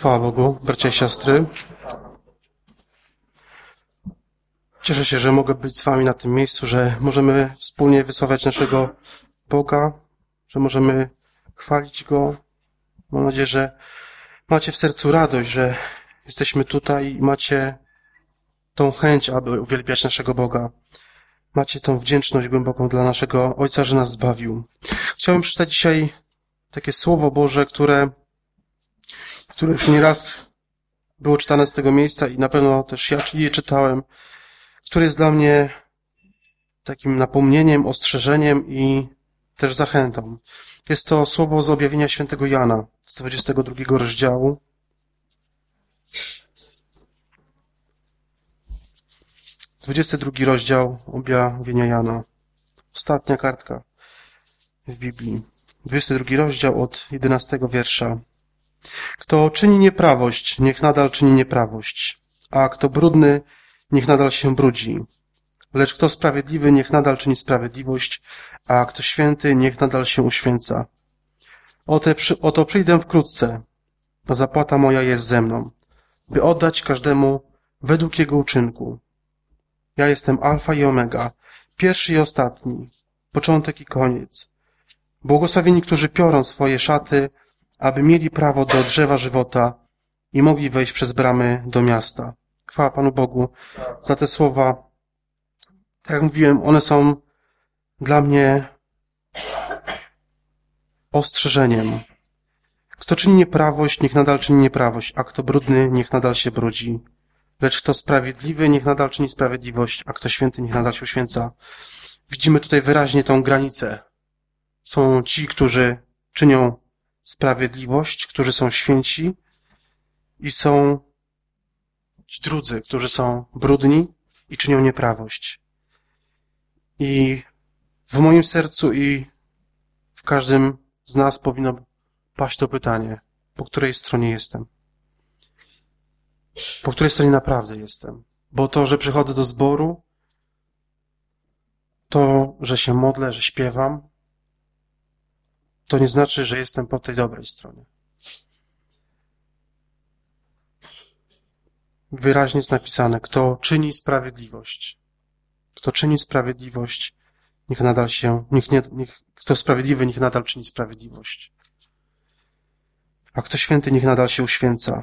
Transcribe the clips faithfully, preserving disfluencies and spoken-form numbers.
Chwała Bogu, bracia i siostry. Cieszę się, że mogę być z wami na tym miejscu, że możemy wspólnie wysławiać naszego Boga, że możemy chwalić Go. Mam nadzieję, że macie w sercu radość, że jesteśmy tutaj i macie tą chęć, aby uwielbiać naszego Boga. Macie tą wdzięczność głęboką dla naszego Ojca, że nas zbawił. Chciałbym przeczytać dzisiaj takie Słowo Boże, które, które już nieraz było czytane z tego miejsca i na pewno też ja je czytałem, które jest dla mnie takim napomnieniem, ostrzeżeniem i też zachętą. Jest to słowo z objawienia świętego Jana z dwudziestego drugiego rozdziału. dwudziesty drugi rozdział objawienia Jana. Ostatnia kartka w Biblii. dwudziesty drugi rozdział od jedenastego wiersza. Kto czyni nieprawość, niech nadal czyni nieprawość, a kto brudny, niech nadal się brudzi. Lecz kto sprawiedliwy, niech nadal czyni sprawiedliwość, a kto święty, niech nadal się uświęca. Oto, przy, oto przyjdę wkrótce, a zapłata moja jest ze mną, by oddać każdemu według jego uczynku. Ja jestem Alfa i Omega, pierwszy i ostatni, początek i koniec. Błogosławieni, którzy piorą swoje szaty, aby mieli prawo do drzewa żywota i mogli wejść przez bramy do miasta. Chwała Panu Bogu za te słowa. Tak jak mówiłem, one są dla mnie ostrzeżeniem. Kto czyni nieprawość, niech nadal czyni nieprawość, a kto brudny, niech nadal się brudzi. Lecz kto sprawiedliwy, niech nadal czyni sprawiedliwość, a kto święty, niech nadal się uświęca. Widzimy tutaj wyraźnie tą granicę. Są ci, którzy czynią sprawiedliwość, którzy są święci i są ci drudzy, którzy są brudni i czynią nieprawość. I w moim sercu i w każdym z nas powinno paść to pytanie, po której stronie jestem? Po której stronie naprawdę jestem? Bo to, że przychodzę do zboru, to, że się modlę, że śpiewam, to nie znaczy, że jestem po tej dobrej stronie. Wyraźnie jest napisane, kto czyni sprawiedliwość. Kto czyni sprawiedliwość, niech nadal się, niech nie, niech, kto sprawiedliwy, niech nadal czyni sprawiedliwość. A kto święty, niech nadal się uświęca.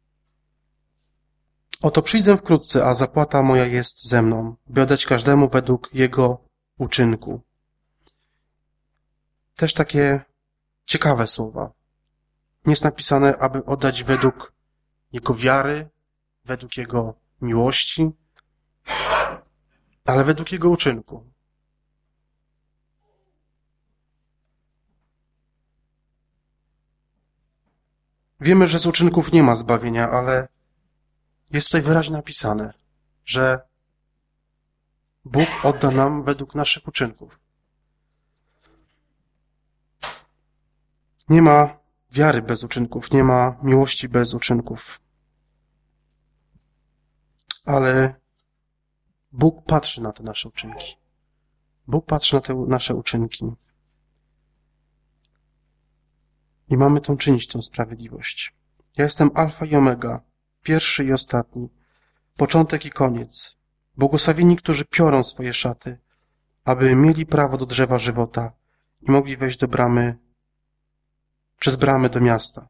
Oto przyjdę wkrótce, a zapłata moja jest ze mną, by oddać każdemu według jego uczynku. Też takie ciekawe słowa. Nie jest napisane, aby oddać według jego wiary, według jego miłości, ale według jego uczynku. Wiemy, że z uczynków nie ma zbawienia, ale jest tutaj wyraźnie napisane, że Bóg odda nam według naszych uczynków. Nie ma wiary bez uczynków, nie ma miłości bez uczynków. Ale Bóg patrzy na te nasze uczynki. Bóg patrzy na te nasze uczynki. I mamy tą czynić, tą sprawiedliwość. Ja jestem Alfa i Omega, pierwszy i ostatni, początek i koniec. Błogosławieni, którzy piorą swoje szaty, aby mieli prawo do drzewa żywota i mogli wejść do bramy, przez bramy do miasta.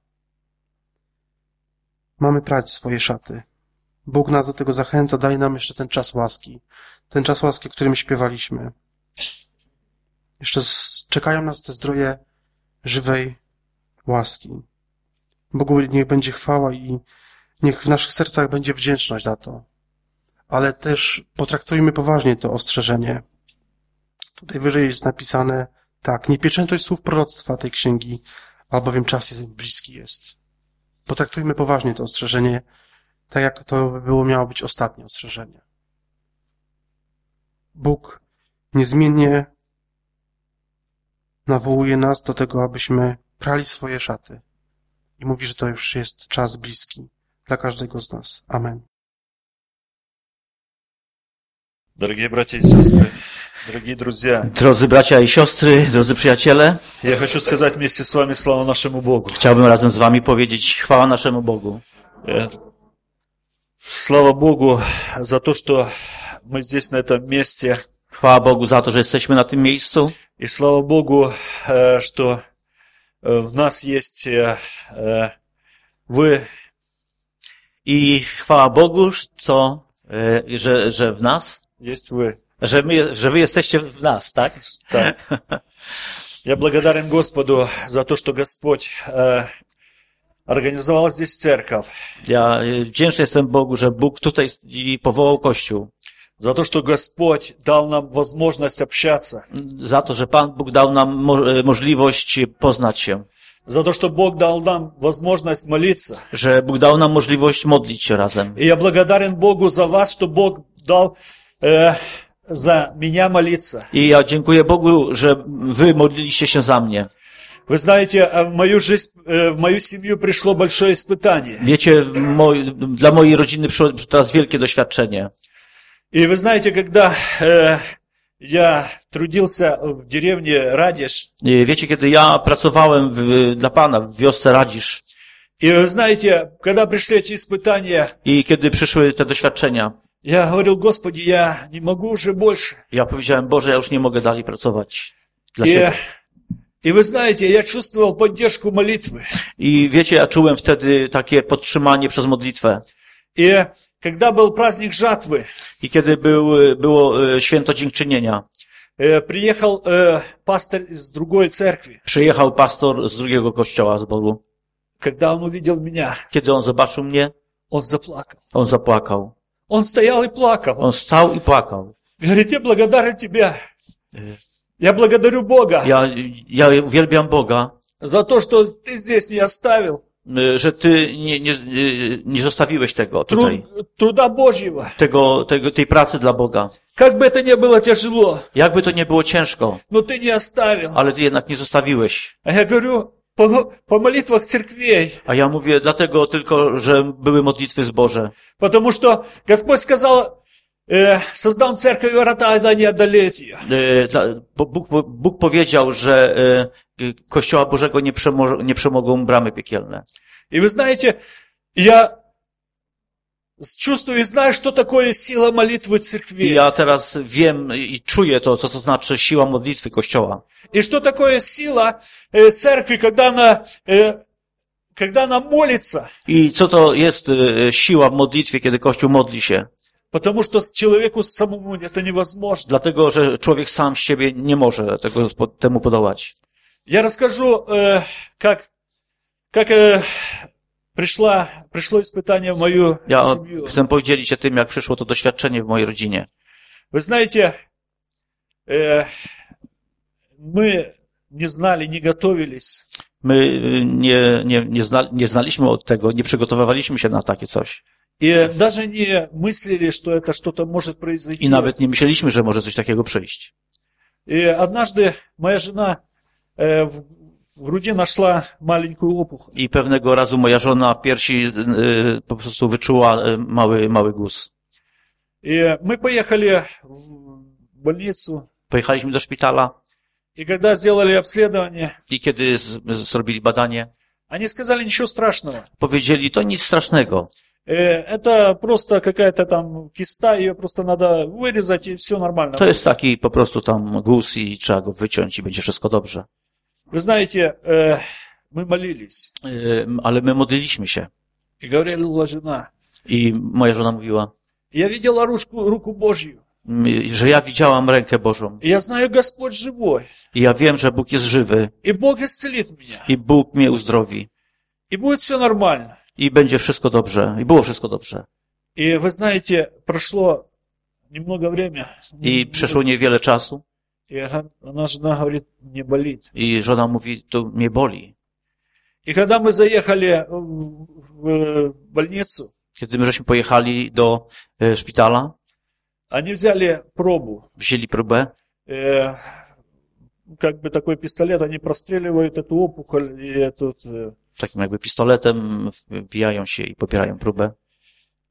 Mamy prać swoje szaty. Bóg nas do tego zachęca, daje nam jeszcze ten czas łaski. Ten czas łaski, o którym śpiewaliśmy. Jeszcze z, czekają nas te zdroje żywej łaski. Bogu niech będzie chwała i niech w naszych sercach będzie wdzięczność za to. Ale też potraktujmy poważnie to ostrzeżenie. Tutaj wyżej jest napisane tak, nie pieczętuj słów proroctwa tej księgi, albowiem czas jest bliski jest. Potraktujmy poważnie to ostrzeżenie, tak jak to by było miało być ostatnie ostrzeżenie. Bóg niezmiennie nawołuje nas do tego, abyśmy prali swoje szaty. I mówi, że to już jest czas bliski dla każdego z nas. Amen. Дорогие братья и сестры, Дорогие друзья, Drodzy bracia i siostry, drodzy przyjaciele, я хочу сказать вместе с вами слава нашему Богу. chciałbym razem z wami powiedzieć chwała naszemu Bogu. Э, Слава Богу за то, что мы здесь, на этом месте. Chwała Bogu za to, że jesteśmy na tym miejscu. И слава Богу, э, что э, в нас есть э, э, вы. I chwała Bogu, co, e, że, że w nas, Есть вы. że, my, że wy jesteście w nas, tak? Так. Я благодарен Господу за то, что Господь э, организовал здесь церковь. Ja e, wdzięczny jestem Bogu, że Bóg tutaj i powołał Kościół. За то, что Господь дал нам возможность общаться. Za to, że Pan Bóg dał nam mo- e, możliwość poznać się. За то, что Бог дал нам возможность молиться. Że Bóg dał nam możliwość modlić się razem. И я благодарен Богу за вас, что Бог дал э, за меня молиться. I ja dziękuję Bogu, że wy modliliście się za mnie. Вы знаете, в мою жизнь, э, в мою семью пришло большое испытание. Wiecie, moi, dla mojej rodziny przyszło teraz wielkie doświadczenie. И вы знаете, когда э, я трудился в деревне Радиш, I wiecie, kiedy ja pracowałem w, dla Pana w wiosce Radzisz и вы знаете, когда пришли эти испытания, i kiedy przyszły te doświadczenia, я говорил: Господи, я не могу уже больше. ja powiedziałem, Boże, ja już nie mogę dalej pracować dla И, Ciebie. и вы знаете, я чувствовал поддержку молитвы. I wiecie, ja czułem wtedy takie podtrzymanie przez modlitwę. И когда был праздник жатвы, I kiedy był, było e, święto dziękczynienia, э, приехал э, пастор из другой церкви. przyjechał pastor z drugiego kościoła z Bogu. Когда он увидел меня, Kiedy on zobaczył mnie, он заплакал. on zapłakał. Он стоял и плакал. On stał i płakał. Говорит: я благодарен Тебя. Я благодарю Бога Ja, ja uwielbiam Boga, за то, что Ты здесь не оставил e, że Ty nie, nie, e, nie zostawiłeś tego труд, tutaj. труда Божьего. Tego, tego, tej pracy dla Boga. Как бы это ни было тяжело, Jakby to nie było ciężko, но Ты не оставил. ale Ty jednak nie zostawiłeś. А я говорю, по, по молитвах церквей, A ja mówię dlatego tylko, że były modlitwy zboże. потому что Господь сказал: э, создам церковь, и врата ада не одолеют ее. E, dla- bo Bóg, Bóg powiedział, że e, Kościoła Bożego nie, przemo, nie przemogą bramy piekielne. И вы знаете, я чувствую и знаю, что такое сила молитвы I церкви. ja teraz wiem i czuję to, co to znaczy siła modlitwy Kościoła. И что такое сила э, церкви, когда она, э, когда она молится. I co to jest e, siła w modlitwie, kiedy Kościół modli się. Потому что с человеку самому это невозможно. Dlatego, że człowiek sam z siebie nie może tego, temu podołać. Я расскажу, э, как, как э, пришла, пришло испытание в мою Ja семью. chcę podzielić się tym, jak przyszło to doświadczenie w mojej rodzinie. Вы знаете, э, мы не знали, не готовились. My y, nie, nie, nie, zna, nie znaliśmy od tego, nie przygotowywaliśmy się na takie coś. И даже не мыслили, что это что-то может произойти. I nawet nie myśleliśmy, że może coś takiego przyjść. И однажды моя жена э, в, в груди нашла маленькую опухоль. I pewnego razu moja żona w piersi y, po prostu wyczuła y, mały, mały guz. И мы поехали в больницу. Pojechaliśmy do szpitala И когда сделали обследование, i kiedy z, z, zrobili badanie, они сказали: ничего страшного. powiedzieli, to nic strasznego. Э, Это просто какая-то там киста, ее просто надо вырезать, и все нормально. To jest taki po prostu tam guz i trzeba go wyciąć i będzie wszystko dobrze. Вы знаете, э, мы молились. Y, Ale my modliliśmy się. И говорила жена: I moja żona mówiła, я видела ручку, руку Божью. y, że ja widziałam rękę Bożą. И я знаю, Господь живой. I ja wiem, że Bóg jest żywy И Бог исцелит меня. i Bóg mnie uzdrowi. И будет все нормально. I będzie wszystko dobrze. I było wszystko dobrze. И вы знаете, прошло немного время. I przeszło niewiele czasu. И она, жена, говорит: не болит. I żona mówi, to mnie boli. И когда мы заехали в, в больницу, Kiedy my żeśmy pojechali do e, szpitala, они взяли пробу. wzięli próbę. Э, как бы такой пистолет, они простреливают эту опухоль и этот, э, Takim jakby pistoletem wbijają się i popierają próbę.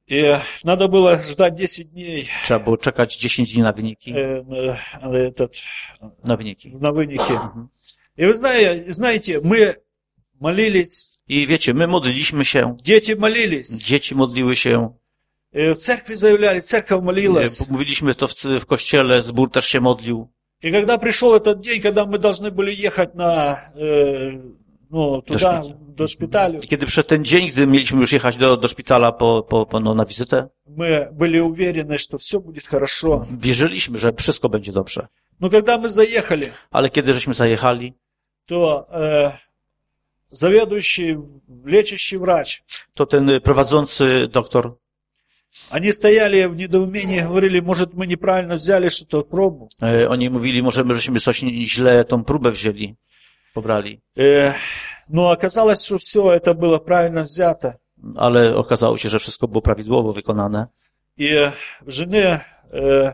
И надо было ждать десять дней Trzeba było czekać dziesięć dni na wyniki. э, на, на этот, Na wyniki. на выники. И вы знаете, знаете, мы молились, I wiecie, my modliliśmy się, дети молились, dzieci modliły się, э, в церкви заявляли, церковь молилась. mówiliśmy to w, w kościele, zbór też się modlił. И когда пришел этот день, когда мы должны были ехать на, э, ну, туда, до шпиталя, I kiedy przyszedł ten dzień, gdy mieliśmy już jechać do, do szpitala po, po, po, no, na wizytę, мы были уверены, что все будет хорошо. wierzyliśmy, że wszystko będzie dobrze. Но когда мы заехали, Ale kiedy żeśmy zajechali, то э, заведующий, лечащий врач, to ten prowadzący doktor, они стояли в недоумении, говорили, может, мы неправильно взяли что-то, пробу. e, oni mówili, może my żeśmy coś źle tą próbę wzięli, pobrali. Э, но оказалось, что все это было правильно взято. Ale okazało się, że wszystko było prawidłowo wykonane. И жены э,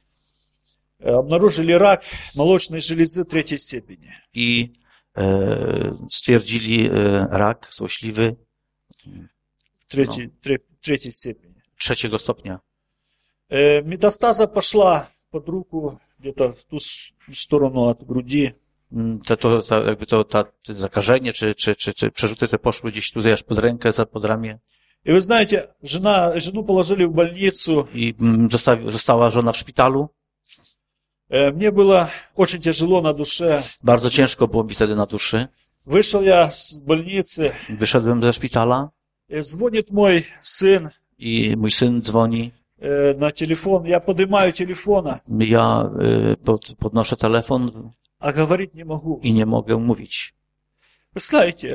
обнаружили рак молочной железы третьей степени. I e, stwierdzili e, rak złośliwy Третьей, тре- третьей степени. trzeciego stopnia. Э, метастаза пошла под руку, где-то в ту с- сторону от груди. Mm, To, to, to, jakby to, ta, to zakażenie, czy, czy, czy, czy przerzuty te poszły gdzieś tutaj aż pod rękę, za pod ramię. И вы знаете, жена, жену положили в больницу. I mm, zostawi, została żona w szpitalu. Э, мне было очень тяжело на душе. Bardzo ciężko było mi wtedy na duszy. Вышел я с больницы, Wyszedłem ze szpitala э, звонит мой сын i mój syn dzwoni. э, на телефон. Я поднимаю телефона, Ja y, pod, podnoszę telefon а говорить не могу. i nie mogę mówić. Вы знаете,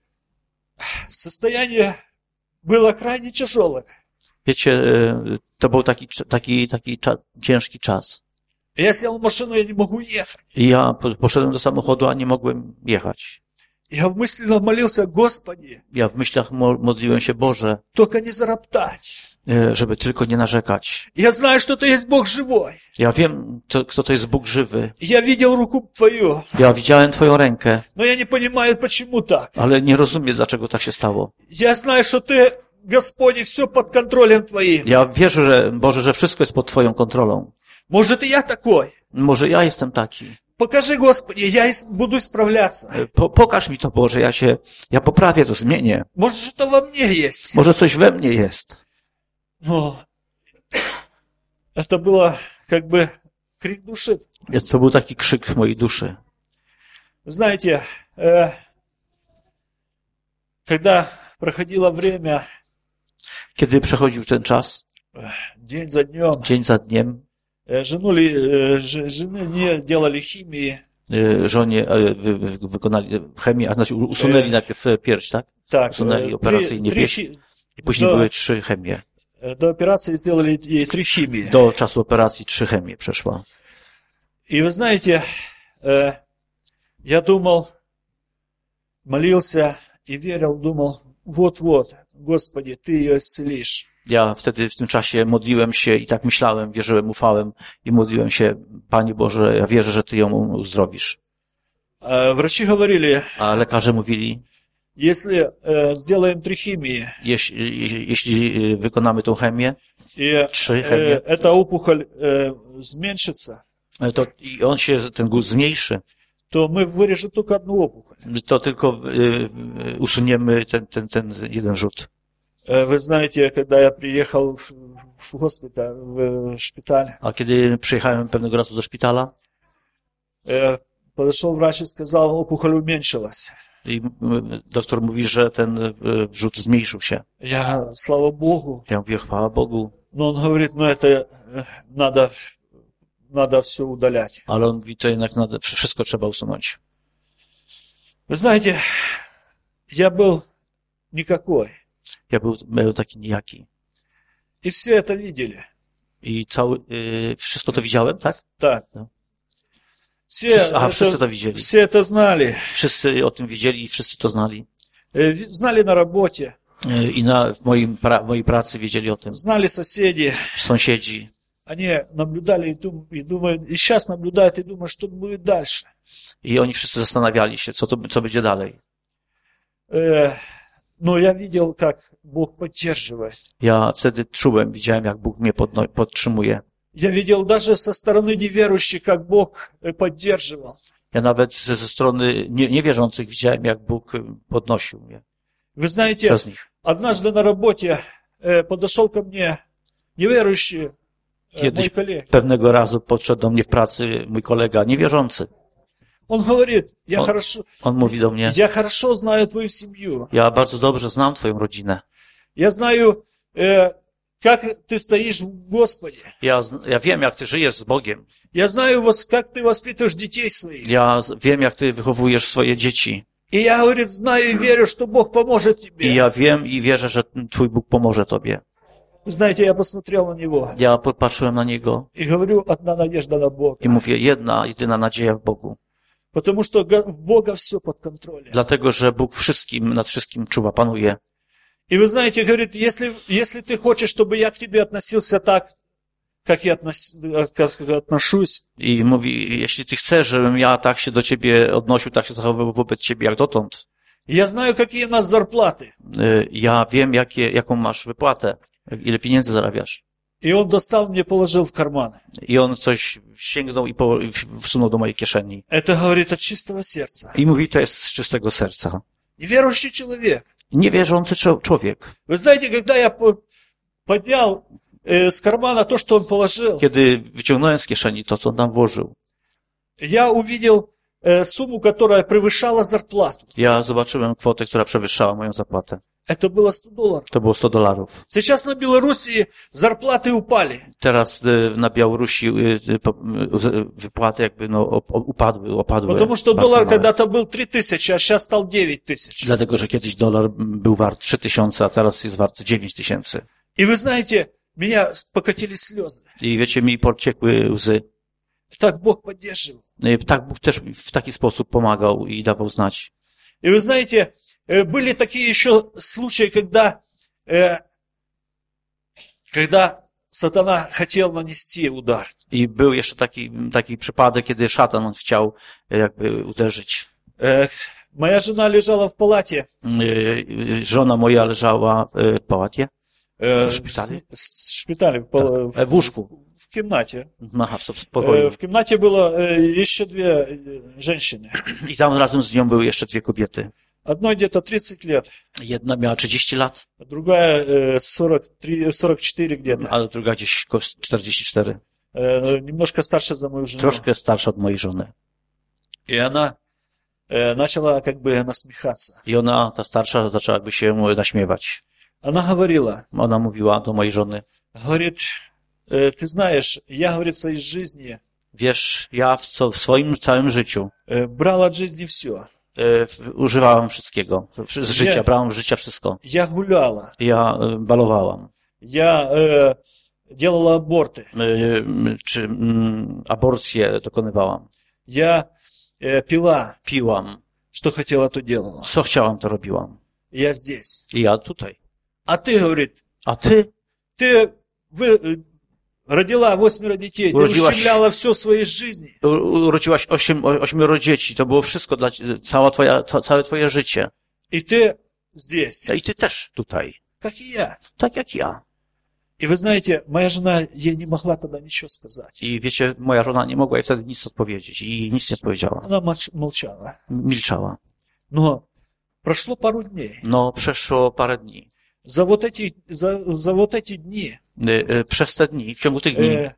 состояние было крайне тяжелое. Wiecie, y, to był taki, taki, taki cza, ciężki czas. Я сел в машину, я не могу ехать. I ja po, poszedłem do samochodu, a nie mogłem jechać. Я мысленно молился, Господи, Ja w myślach mo, modliłem się, Boże, только не зароптать. y, żeby tylko nie narzekać. Я знаю, что Ты есть Бог живой. Ja wiem, co, kto to jest Bóg żywy. Я видел руку Твою, Ja widziałem Twoją rękę, но я не понимаю, почему так. ale nie rozumiem, dlaczego tak się stało. Я знаю, что Ты, Господи, все под контролем Твоим. Ja wierzę, że, Boże, że wszystko jest pod Twoją kontrolą. Может, и я такой. Może ja jestem taki. Покажи, Господи, я ис- буду исправляться. Po, pokaż mi to, Boże, ja się, ja poprawię to, zmienię. Может, что во мне есть. Może coś we mnie jest. Но это было как бы крик души. To był taki krzyk mojej duszy. Знаете, э, когда проходило время, Kiedy przechodził ten czas, день за днем, dzień za dniem, э, жену ли, э, ж- жены не делали химии. y, żonie y, wy, wy, wykonali chemię, a znaczy usunęli E. najpierw pierś, tak? Так, Usunęli э, три, operacyjnie три pierś хи- i później do, były trzy chemie. э, до операции сделали ей три химии. Do czasu operacji trzy chemie przeszła. И вы знаете, э, я думал, молился и верил, думал, вот-вот, Господи, Ты ее исцелишь. Ja wtedy w tym czasie modliłem się i tak myślałem, wierzyłem, ufałem i modliłem się, Panie Boże, ja wierzę, że Ty ją uzdrowisz. А врачи говорили, A lekarze mówili, если э, сделаем три химии, jeśli, jeśli, jeśli wykonamy tą chemię, и trzy э, chemie, эта опухоль э, зменшится, to i on się, ten guz zmniejszy, то мы вырежем только одну опухоль. to tylko y, y, usuniemy ten, ten, ten jeden rzut. Э, Вы знаете, когда я приехал в, в госпиталь, в шпиталь, A kiedy przyjechałem pewnego razu do szpitala э, подошел врач и сказал, опухоль уменьшилась. i y, doktor mówi, że ten y, rzut zmniejszył się. Я, слава Богу, Ja mówię, chwała Bogu, но он говорит, ну это э, надо, надо все удалять. ale on mówi, to jednak nade, wszystko trzeba usunąć. Вы знаете, я был никакой, Ja był, był taki nijaki. и все это видели. I cały, y, wszystko to widziałem, tak? Так. No. Все, Wszyscy, aha, wszyscy это, to widzieli. все это знали. Wszyscy o tym wiedzieli i wszyscy to znali. Э, ви- Знали на работе, Y, I na, w, moim pra, w mojej pracy wiedzieli o tym. знали соседи. Sąsiedzi. Они наблюдали и, дум- и думают, и сейчас наблюдают и думают, что будет дальше. I oni wszyscy zastanawiali się, co, to, co będzie dalej. Э, Но я видел, как Бог поддерживает. Ja wtedy czułem, widziałem, jak Bóg mnie podno- podtrzymuje. Я видел даже со стороны неверующих, как Бог э, поддерживал. Ja nawet ze, ze strony nie, niewierzących widziałem, jak Bóg podnosił mnie Вы знаете, przez nich. однажды на работе э, подошел ко мне неверующий э, мой Kiedyś коллега. pewnego razu podszedł do mnie w pracy mój kolega niewierzący. Он говорит, я Он- хорошо, On mówi do mnie, я хорошо знаю твою семью. ja bardzo dobrze znam twoją rodzinę. Я знаю, э, как ты стоишь в Господе. Ja, z- ja wiem, jak ty żyjesz z Bogiem. Я знаю, вас, как ты воспитываешь детей своих. Ja z- wiem, jak ty wychowujesz swoje dzieci. И я, говорит, знаю и верю, что Бог поможет I тебе. ja wiem i wierzę, że twój Bóg pomoże tobie. Вы знаете, я посмотрел на него Ja popatrzyłem na niego и говорю, одна надежда на Бога. i mówię, jedna, jedyna nadzieja w Bogu. Потому что го- в Бога все под контролем. Dlatego, że Bóg wszystkim, nad wszystkim czuwa, panuje. И вы знаете, говорит, если, если ты хочешь, чтобы я к тебе относился так, как я относ- как отношусь, I mówi, jeśli ty chcesz, żebym ja tak się do ciebie odnosił, tak się zachowywał wobec ciebie jak dotąd, я знаю, какие у нас зарплаты. y, ja wiem, jakie, jaką masz wypłatę, ile pieniędzy zarabiasz. И он достал мне, положил в карман. I on coś sięgnął i po, i w- wsunął do mojej kieszeni. Это, говорит, от чистого сердца. I mówi, to jest z czystego serca. Неверующий человек. Niewierzący czo- człowiek. Вы знаете, когда я по- поднял э, с кармана то, что он положил, Kiedy wyciągnąłem z kieszeni to, co on tam włożył, я увидел э, сумму, которая превышала зарплату. ja zobaczyłem kwotę, która przewyższała moją zapłatę. Это было сто долларов. To było sto dolarów. Сейчас на Белоруссии зарплаты упали. Teraz y, na Białorusi y, y, po- y, wypłaty jakby no, op- op- upadły, opadły. Потому что bardzo доллар małe. когда-то был три тысячи, а сейчас стал девять тысяч. Dlatego, że kiedyś dolar był wart trzy tysiące, a teraz jest wart dziewięć tysięcy. И вы знаете, меня покатили слезы. I wiecie, mi pociekły łzy. Так Бог поддерживал. Y, Tak Bóg też w taki sposób pomagał i dawał znać. И вы знаете, э, были такие еще случаи, когда, э, когда сатана хотел нанести удар. I był jeszcze taki, taki przypadek, kiedy szatan chciał y, jakby uderzyć. Э, Моя жена лежала в палате, Y, y, Żona moja leżała y, w pałacie, э, В шпитале? с- с- в шпитале, в, пал- Э, в ушку. в комнате. Aha, w Э, pokoju. В комнате было э, еще две э, женщины. I tam razem z nią były jeszcze dwie kobiety. Одной где-то тридцать лет, Jedna miała trzydzieści lat, а другая э, сорок три, сорок четыре где-то. a druga gdzieś koło czterdzieści cztery. Э, Немножко старше за мою жену. Troszkę starsza od mojej żony. И она э, начала как бы насмехаться. I ona, ta starsza, zaczęła jakby się naśmiewać. Она говорила, Ona mówiła do mojej żony, говорит, э, ты знаешь, я, говорит, в своей жизни wiesz, ja w, co, w swoim całym życiu э, брал от жизни все. e, w- używałam wszystkiego. Z życia, Nie. brałam z życia wszystko. Я гуляла, Ja e, balowałam. я э, делала аборты, E, m, czy mm, aborcję dokonywałam. я э, пила, Piłam. что хотела, то делала. Co chciałam, to robiłam. Я здесь. I ja tutaj. А ты, говорит, A ty ты вы, э, родила восьмеро детей, ты Уродилась. ущемляла все в своей жизни. u- urodziłaś osiem, o- ośmioro dzieci. To było wszystko dla cie- cała twoja, ca, całe twoje życie. И ты здесь, No i ty też tutaj. как и я. Tak jak ja. И вы знаете, моя жена ей не могла тогда ничего сказать. I wiecie, moja żona nie mogła jej wtedy nic odpowiedzieć. I nic nie odpowiedziała. Она молч- молчала. Milczała. Но прошло пару дней. No, przeszło parę dni. За вот эти, за, за вот эти дни Y, y, Przez te dni, w ciągu tych dni, э,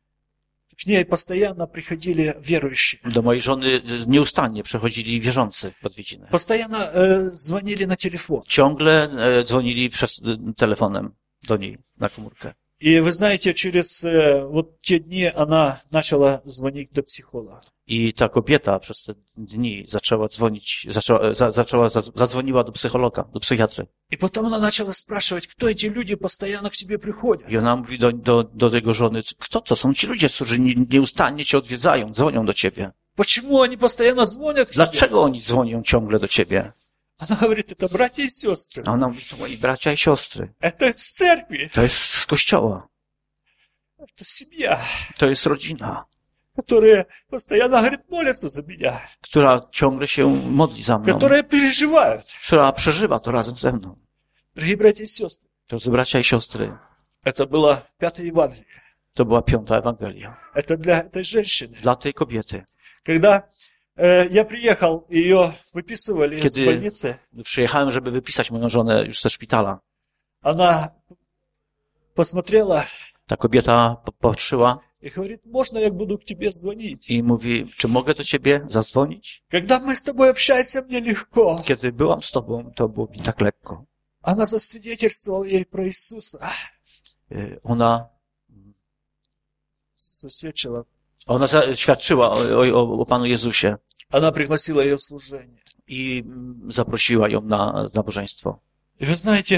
к ней постоянно приходили верующие. do mojej żony y, nieustannie przechodzili wierzący w odwiedziny. Постоянно э, звонили на телефон. Ciągle e, dzwonili przez y, telefonem do niej na komórkę. И вы знаете, через э, вот те дни она начала звонить до психолога. I ta kobieta przez te dni zaczęła dzwonić, zaczęła, za, zaczęła, zadzwoniła do psychologa, do psychiatry. И потом она начала спрашивать, кто эти люди постоянно к тебе приходят. I ona mówi do, do, do tego żony, kto to są ci ludzie, którzy nie- nieustannie cię odwiedzają, dzwonią do ciebie. Почему они постоянно звонят к тебе? Dlaczego oni dzwonią ciągle do ciebie? Она говорит, это братья и сестры. A ona mówi, to moi bracia i siostry. Это с церкви. To jest z kościoła. Это семья. To jest rodzina. которые постоянно, говорит, молятся за меня, która ciągle się modli za mną, которые переживают. która przeżywa to razem ze mną. Дорогие братья и сестры, Drodzy bracia i siostry, это было пятое Евангелие. to była piąta Ewangelia. Это для этой женщины. Dla tej kobiety. Когда э, я приехал, ее выписывали Kiedy из больницы, przyjechałem, żeby wypisać moją żonę już ze szpitala, она посмотрела ta kobieta popatrzyła и говорит, можно я буду к тебе звонить? i mówi, czy mogę do ciebie zadzwonić? Когда мы с тобой общаемся, мне легко. Kiedy byłam z tobą, to było mi tak lekko. Она засвидетельствовала ей про Иисуса. Y, Ona, Засвидетельствовала. ona świadczyła o, o, o Panu Jezusie Она пригласила ее в служение. i mm, zaprosiła ją na nabożeństwo. И вы знаете,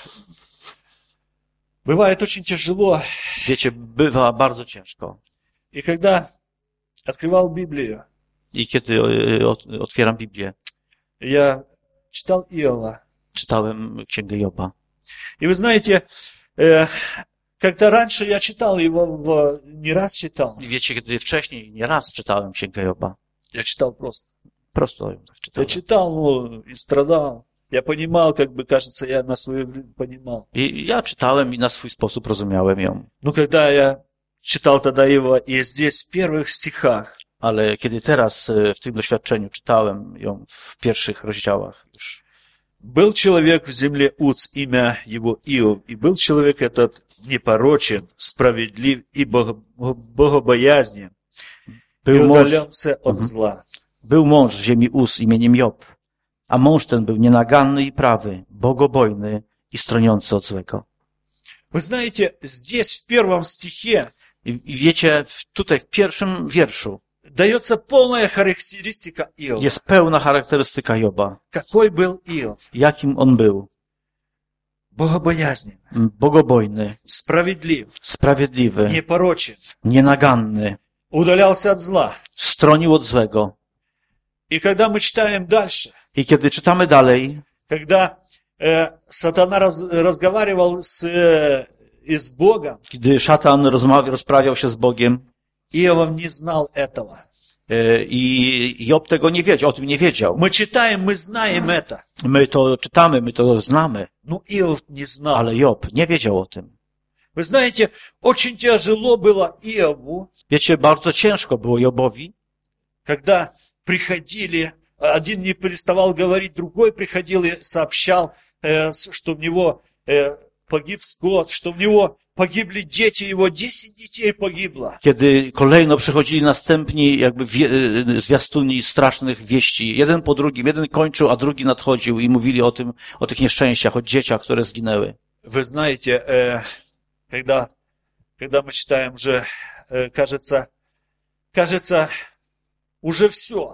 бывает очень тяжело. Wiecie, bywa bardzo ciężko. И когда открывал Библию, I kiedy y, ot- otwieram Biblię, я читал Иова. czytałem Księgę Joba. И вы знаете, э, как-то раньше я читал его, в, не раз читал. I wiecie, kiedy wcześniej nieraz czytałem Księgę Joba, Я читал просто. prosto ją tak Я czytałem. читал, ну, и страдал. Я понимал, как бы, кажется, я на свое время понимал. I ja czytałem i na swój sposób rozumiałem ją. Но когда я читал тогда его, и здесь в первых стихах, Ale kiedy teraz y, w tym doświadczeniu czytałem ją w pierwszych rozdziałach już, был человек в земле Уц, имя его Иов, и был человек этот непорочен, справедлив и бого- богобоязнен, и był mąż, удалялся от Mhm. зла. był mąż w ziemi Uz imieniem Job, a mąż ten był nienaganny i prawy, bogobojny i stroniący od złego. Вы знаете, здесь в первом стихе I, i wiecie, w, tutaj w pierwszym wierszu дается полная характеристика Иова. jest pełna charakterystyka Joba. Какой был Иов? Jakim on był? Богобоязнен, Bogobojny, справедлив, sprawiedliwy, непорочен, nienaganny, удалялся от зла. stronił od złego. И когда мы читаем дальше, I kiedy czytamy dalej, когда э, сатана раз- разговаривал с, э, и с Богом, kiedy szatan rozmawiał, rozprawiał się z Bogiem, Иов не знал этого. e, i Job tego nie wiedział, o tym nie wiedział. Мы читаем, мы знаем это. My to czytamy, my to znamy, Но Иов не знал. ale Job nie wiedział o tym. Вы знаете, очень тяжело было Иову, Wiecie, bardzo ciężko było Jobowi, когда приходили, один не переставал говорить, другой приходил и сообщал, э, с- что в него э, погиб скот, что в него погибли дети его, десять детей погибло. kiedy kolejno przychodzili następni jakby wie, e, zwiastuni strasznych wieści. Jeden po drugim, jeden kończył, a drugi nadchodził i mówili o tym, o tych nieszczęściach, o dzieciach, które zginęły. Вы знаете, э, когда, когда мы читаем уже, э, кажется, кажется, уже все.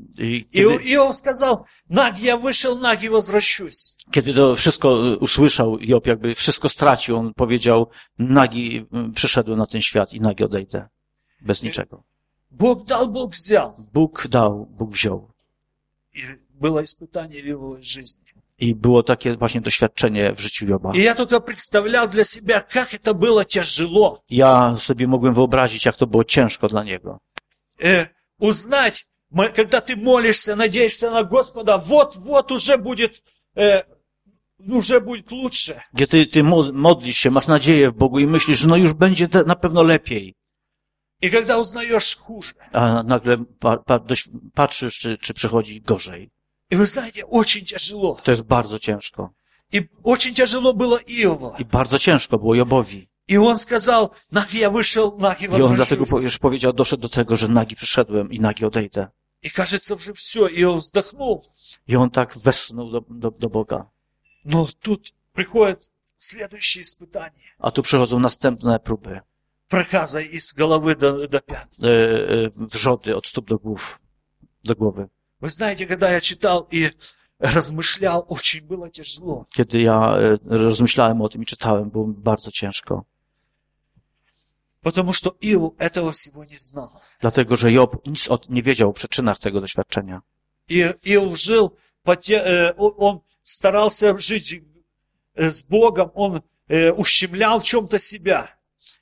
I И kiedy, Иов сказал, наг я вышел, наг и возвращусь. kiedy to wszystko e, usłyszał, Job jakby wszystko stracił, on powiedział, nagi m, przyszedłem na ten świat i nagi odejdę. Bez niczego. Бог дал, Бог взял. Bóg dał, Bóg wziął. И было испытание в его жизни. I było takie właśnie doświadczenie w życiu Joba. И я только представлял для себя, как это было тяжело. Ja sobie mogłem wyobrazić, jak to było ciężko dla niego. Э, узнать, мо- когда ты молишься, надеешься на Господа, вот-вот уже будет, э, уже будет лучше. Gdzie ty, ty mo- modlisz się, masz nadzieję w Bogu i myślisz, że no już będzie te, na pewno lepiej. И когда узнаешь хуже. A nagle pa, pa, dość, patrzysz, czy, czy przychodzi gorzej. И вы знаете, очень тяжело. To jest bardzo ciężko. И очень тяжело было Иову. I bardzo ciężko było Jobowi. И он сказал, наг я вышел, наг и I on dlatego возвращусь. już powiedział, doszedł do tego, że nagi przyszedłem i nagi odejdę. И кажется, уже все. Иов вздохнул. I on tak westchnął do, do, do Boga. Но тут приходит следующее испытание. A tu przychodzą następne próby. Проказа из головы до, до пят. E, e, wrzody od stóp do głów, do głowy. Вы знаете, когда я читал и размышлял, очень было тяжело. Kiedy ja e, rozmyślałem o tym i czytałem, było mi bardzo ciężko. Потому что Иов этого всего не знал. Dlatego, że Job nic o, nie wiedział o przyczynach tego doświadczenia. И Иов жил, по те- э, он он starался жить э, с Богом, он э, ущемлял в чем-то себя.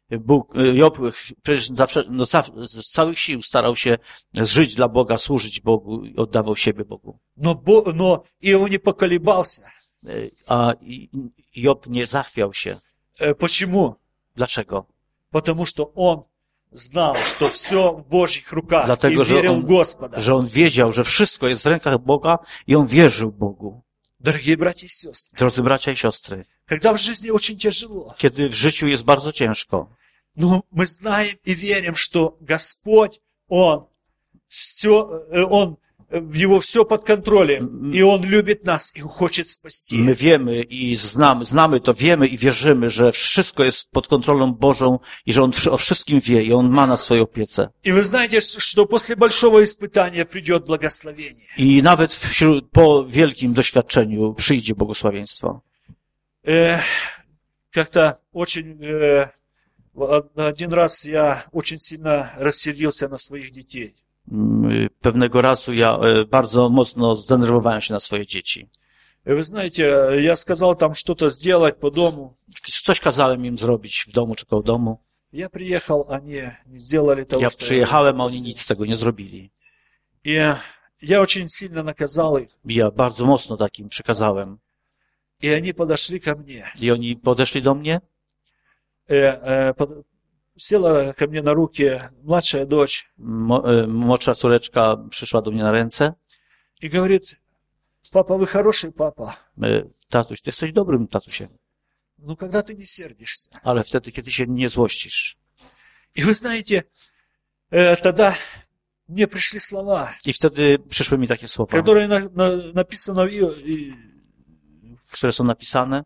Bóg, Job przecież zawsze, no, z całych sił starał się żyć dla Boga, służyć Bogu i oddawał siebie Bogu. Но, Бо- но Иов не поколебался. A Job nie zachwiał się. Э, Почему? Dlaczego? Потому что он знал, что все в Божьих руках, Dlatego, и że верил on, в Господа. że on wiedział, że wszystko jest w rękach Boga i on wierzył Bogu. Дорогие братья и сестры, Drodzy bracia i siostry, когда в жизни очень тяжело, kiedy w życiu jest bardzo ciężko, но мы знаем и верим, что Господь, Он все, Он, в Его все под контролем, и Он любит нас и хочет спасти. my wiemy i znamy, znamy to, wiemy i wierzymy, że wszystko jest pod kontrolą Bożą i że On o wszystkim wie i On ma na swojej opiece. И вы знаете, что после большого испытания придет благословение. I nawet wśród, po wielkim doświadczeniu przyjdzie błogosławieństwo. Э, Как-то очень... э, Один раз я очень сильно рассердился на своих детей. Mm, Pewnego razu ja e, bardzo mocno zdenerwowałem się na swoje dzieci. И вы знаете, я сказал там что-то сделать по дому. Coś kazałem im zrobić w domu czy koło domu. Я приехал, они не сделали того, Ja что przyjechałem, a oni просил. nic z tego nie zrobili. И я очень сильно наказал их. I ja bardzo mocno takim przykazałem. И они подошли ко мне. I oni podeszli do mnie. Э, э, под- Села ко мне на руки младшая дочь Mo, e, młodsza córeczka przyszła do mnie na ręce. и говорит: папа, вы хороший папа, E, Tatuś, ty jesteś dobrym tatusiem, но когда ты не сердишься. ale wtedy, kiedy się nie złościsz. И вы знаете, э, тогда мне пришли слова, I wtedy przyszły mi takie słowa, которые на- на- написаны в Ио- и- które są napisane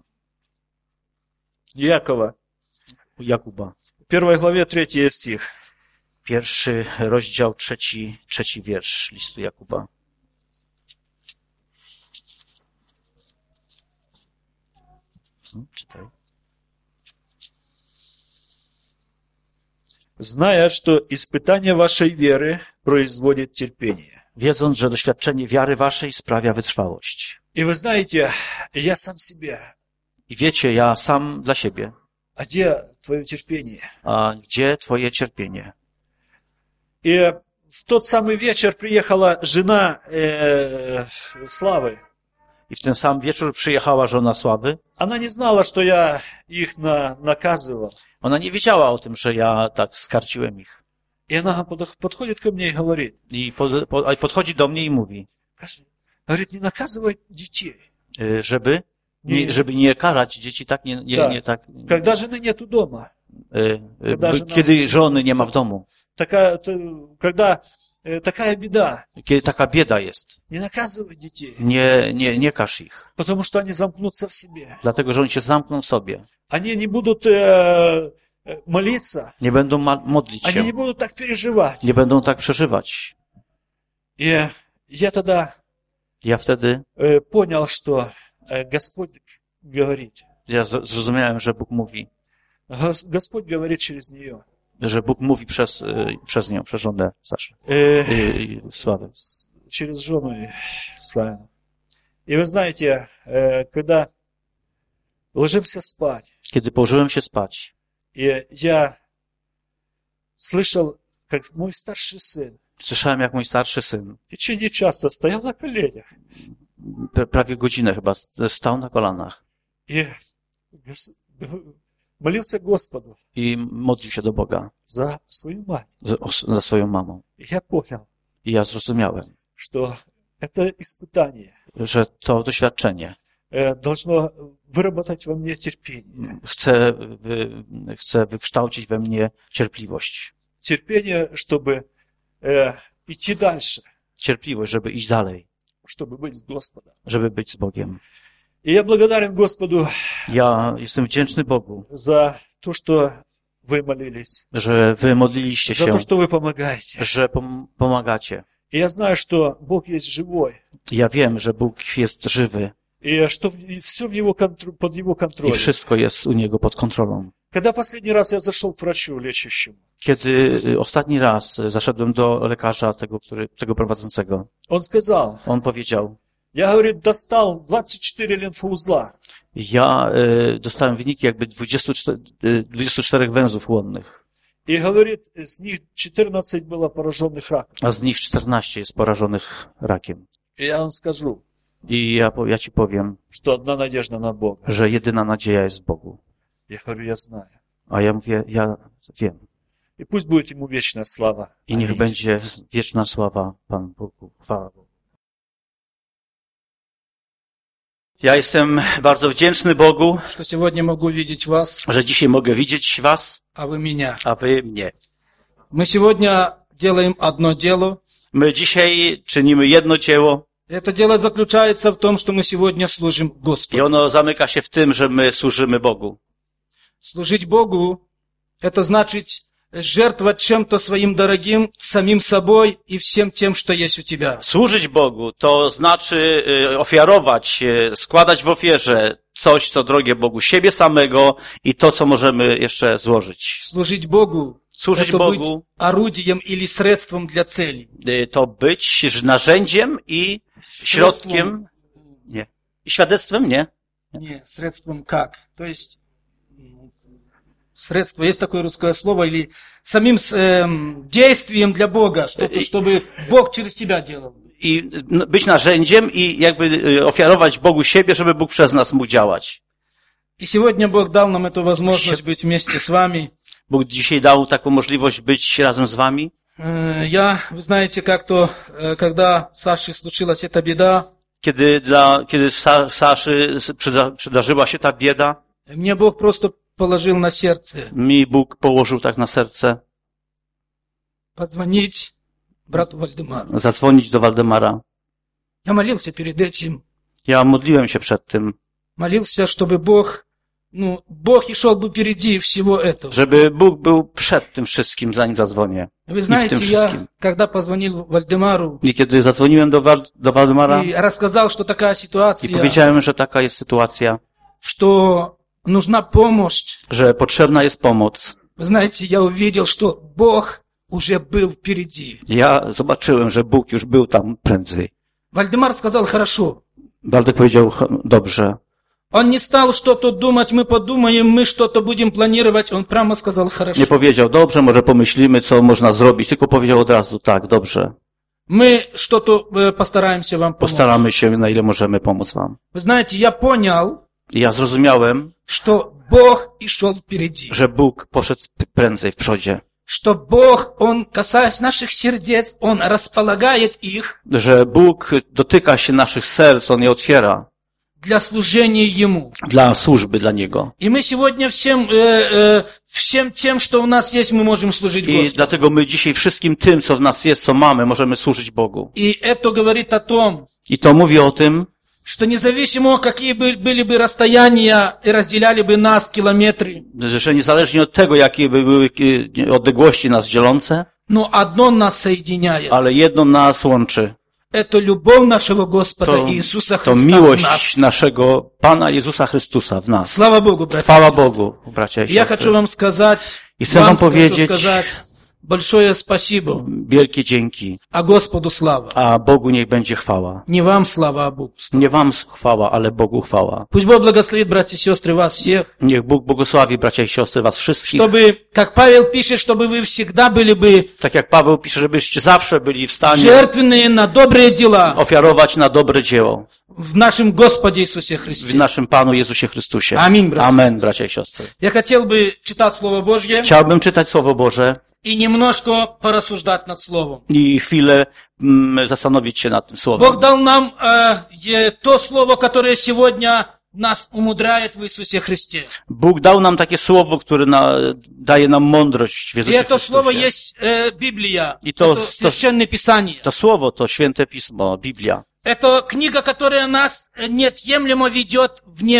Якова, u Jakuba. в первой главе третий стих. Pierwszy rozdział, trzeci, trzeci wiersz listu Jakuba. Hmm, Czytaj. Зная, что испытание вашей веры производит терпение. Wiedząc, że doświadczenie wiary waszej sprawia wytrwałość. И вы знаете, я сам себе. I wiecie, ja sam dla siebie. А где твое терпение? A gdzie twoje cierpienie? И в тот самый вечер приехала жена э, Славы. I w ten sam wieczór przyjechała żona Sławy. Она не знала, что я их на, наказывал. Ona nie wiedziała o tym, że ja tak skarciłem ich. И она подох- подходит ко мне и говорит, I pod, po, a podchodzi do mnie i mówi, говорит, не наказывай детей. y, żeby nie, Nie. żeby nie karać dzieci, tak, nie, nie, Tak. nie tak, Когда жены нету дома. y, y, Когда by- żona- kiedy żony nie ma w domu, Такая, т- когда э, такая беда. kiedy taka bieda jest, Не наказывай детей. nie, nie, nie karz ich, Потому что они замкнутся в себе. dlatego, że oni się zamkną w sobie, Они не будут э, э, молиться. nie będą ma- modlić Они не się, будут так переживать. nie będą tak przeżywać. И я тогда Ja wtedy, э, понял, что э, Господь говорит. ja z- zrozumiałem, że Bóg mówi, Гос- Господь говорит через нее. że Bóg mówi przez, y, przez nią, przez żonę Saszy, Э, y, y, Sławy. с- через жену Славину. И вы знаете, э, когда ложимся спать, Kiedy położyłem się spać, и я слышал, как мой старший сын słyszałem, jak mój starszy syn в течение часа стоял на коленях pra- prawie godzinę chyba s- stał na kolanach и гос- г- молился Господу i modlił się do Boga за свою мать. za, o- za swoją mamą. И я понял, I ja zrozumiałem, что это испытание że to doświadczenie э, должно выработать во мне терпение. chce, wy, chce wykształcić we mnie cierpliwość. Терпение, чтобы э, идти дальше, Cierpliwość, żeby iść dalej, чтобы быть с Господом. żeby być z Bogiem. И я благодарен Господу Ja jestem wdzięczny Bogu, за то, что вы молились, że wy modliliście за się, то, что вы помогаете. że pom- pomagacie. И я знаю, что Бог есть живой, Ja wiem, że Bóg jest żywy и что все в его контр- под Его i контролем. wszystko jest u Niego pod kontrolą. Когда последний раз я зашел к врачу лечащему, Kiedy y, ostatni raz zaszedłem do lekarza, tego, który, tego prowadzącego, он сказал, on powiedział, Я, говорит, достал двадцать четыре лимфоузла. Ja y, dostałem wyniki jakby dwudziestu czterech, y, dwudziestu czterech węzłów łonnych, И, говорит, из них четырнадцать было пораженных раком. a z nich czternaście jest porażonych rakiem. И я вам скажу, I ja, po- ja ci powiem, что одна надежда на Бога. że jedyna nadzieja jest w Bogu. Я говорю, я знаю. A ja mówię, ja wiem. И пусть будет ему вечная слава. I niech Аминь. będzie wieczna sława Panu Bogu. Chwała Bogu. Ja jestem bardzo wdzięczny Bogu, что сегодня могу видеть вас, że dzisiaj mogę widzieć was, а вы меня. a wy mnie. Мы сегодня делаем одно дело. My dzisiaj czynimy jedno dzieło Это дело заключается в том, что мы сегодня служим i Господу. ono zamyka się w tym, że my służymy Bogu. Служить Богу – это значит жертвовать чем-то своим дорогим, самим собой и всем тем, что есть у тебя. Służyć Bogu to znaczy y, ofiarować, y, składać w ofierze coś, co drogie Bogu, siebie samego i to, co możemy jeszcze złożyć. Служить Богу – Służyć это быть Bogu орудием или средством для цели. y, to być narzędziem i środkiem, nie, i świadectwem, nie? Не, средством как? То есть м, средство, есть такое русское слово, или самим эм, действием для Бога, что-то, чтобы Бог через тебя делал. I no, być narzędziem i jakby y, ofiarować Bogu siebie, żeby Bóg przez nas mógł działać. И сегодня Бог дал нам эту возможность быть вместе с вами. Bóg dzisiaj dał taką możliwość być razem z wami. Э, Я, вы знаете, как-то, э, когда Саше случилась эта беда, Kiedy dla, kiedy Sa, Saszy s- przyda, przydarzyła się ta bieda, мне Бог просто положил на сердце mi Bóg położył tak na serce позвонить брату Вальдемару. zadzwonić do Waldemara. Я молился перед этим, Ja modliłem się przed tym, молился, чтобы Бог, ну, Бог и шел бы впереди всего этого. żeby Bóg był przed tym wszystkim, zanim zadzwonię. Вы И в знаете, том я, wszystkim. когда позвонил Вальдемару I kiedy zadzwoniłem do, Wal, do Waldemara и рассказал, что такая i ситуация, powiedziałem, że taka jest sytuacja, что нужна помощь, że potrzebna jest pomoc, вы знаете, я увидел, что Бог уже был впереди. ja zobaczyłem, że Bóg już był tam prędzej. Вальдемар сказал, хорошо. Waldek powiedział, "Ch- dobrze. Он не стал что-то думать, мы подумаем, мы что-то будем планировать. Он прямо сказал, Nie хорошо. powiedział, dobrze, może pomyślimy, co można zrobić, tylko powiedział od razu, tak, dobrze. Мы что-то э, постараемся вам помочь. Postaramy się, na ile możemy pomóc wam. Вы знаете, я понял, I ja zrozumiałem, что Бог и шел впереди. że Bóg poszedł p- prędzej w przodzie. Что Бог, Он, касаясь наших сердец, Он располагает их Że Bóg dotyka się naszych serc, On je otwiera для служения Ему. dla służby dla Niego. И мы сегодня всем, э, э, всем тем, что у нас есть, мы можем служить I Господу. dlatego my dzisiaj wszystkim tym, co w nas jest, co mamy, możemy służyć Bogu. И это говорит о том, I to mówi o tym, что независимо, какие бы, были бы расстояния и разделяли бы нас километры, że niezależnie od tego, jakie by były e, odległości nas dzielące, но одно нас соединяет. ale jedno nas łączy. Это любовь нашего Господа To, Иисуса to Христа в miłość нас. naszego Pana Jezusa Chrystusa w nas. Слава Богу, братья. Chwała Bogu, bracia i Я хочу siostry. вам сказать, I chcę вам wam хочу powiedzieć сказать большое спасибо, wielkie dzięki, а Господу слава. a Bogu niech będzie chwała. Не вам слава, а Богу. Nie wam chwała, ale Bogu chwała. Пусть Бог благословит, братья и сестры, вас всех, Niech Bóg błogosławi, bracia i siostry, was wszystkich. чтобы, как Павел пишет, чтобы вы всегда были бы Tak jak Paweł pisze, żebyście zawsze byli w stanie жертвенные на добрые дела ofiarować na dobre dzieło в нашем Господе Иисусе w Христе. naszym Panu Jezusie Chrystusie. Аминь, братья. Amen, bracia i siostry. Я хотел бы читать Слово Божье Chciałbym czytać Słowo Boże и немножко порассуждать над Словом. i chwilę mm, zastanowić się nad tym Słowem. Бог дал нам э, е- то Слово, которое сегодня нас умудряет в Иисусе Христе. Bóg dał nam takie Słowo, które na, daje nam mądrość w И Jezusie это Слово Chrystusie. есть э, Библия. И то- это то- Священное Писание. To Słowo to Święte Pismo, Biblia. Это книга, которая нас э, неотъемлемо ведет в небо.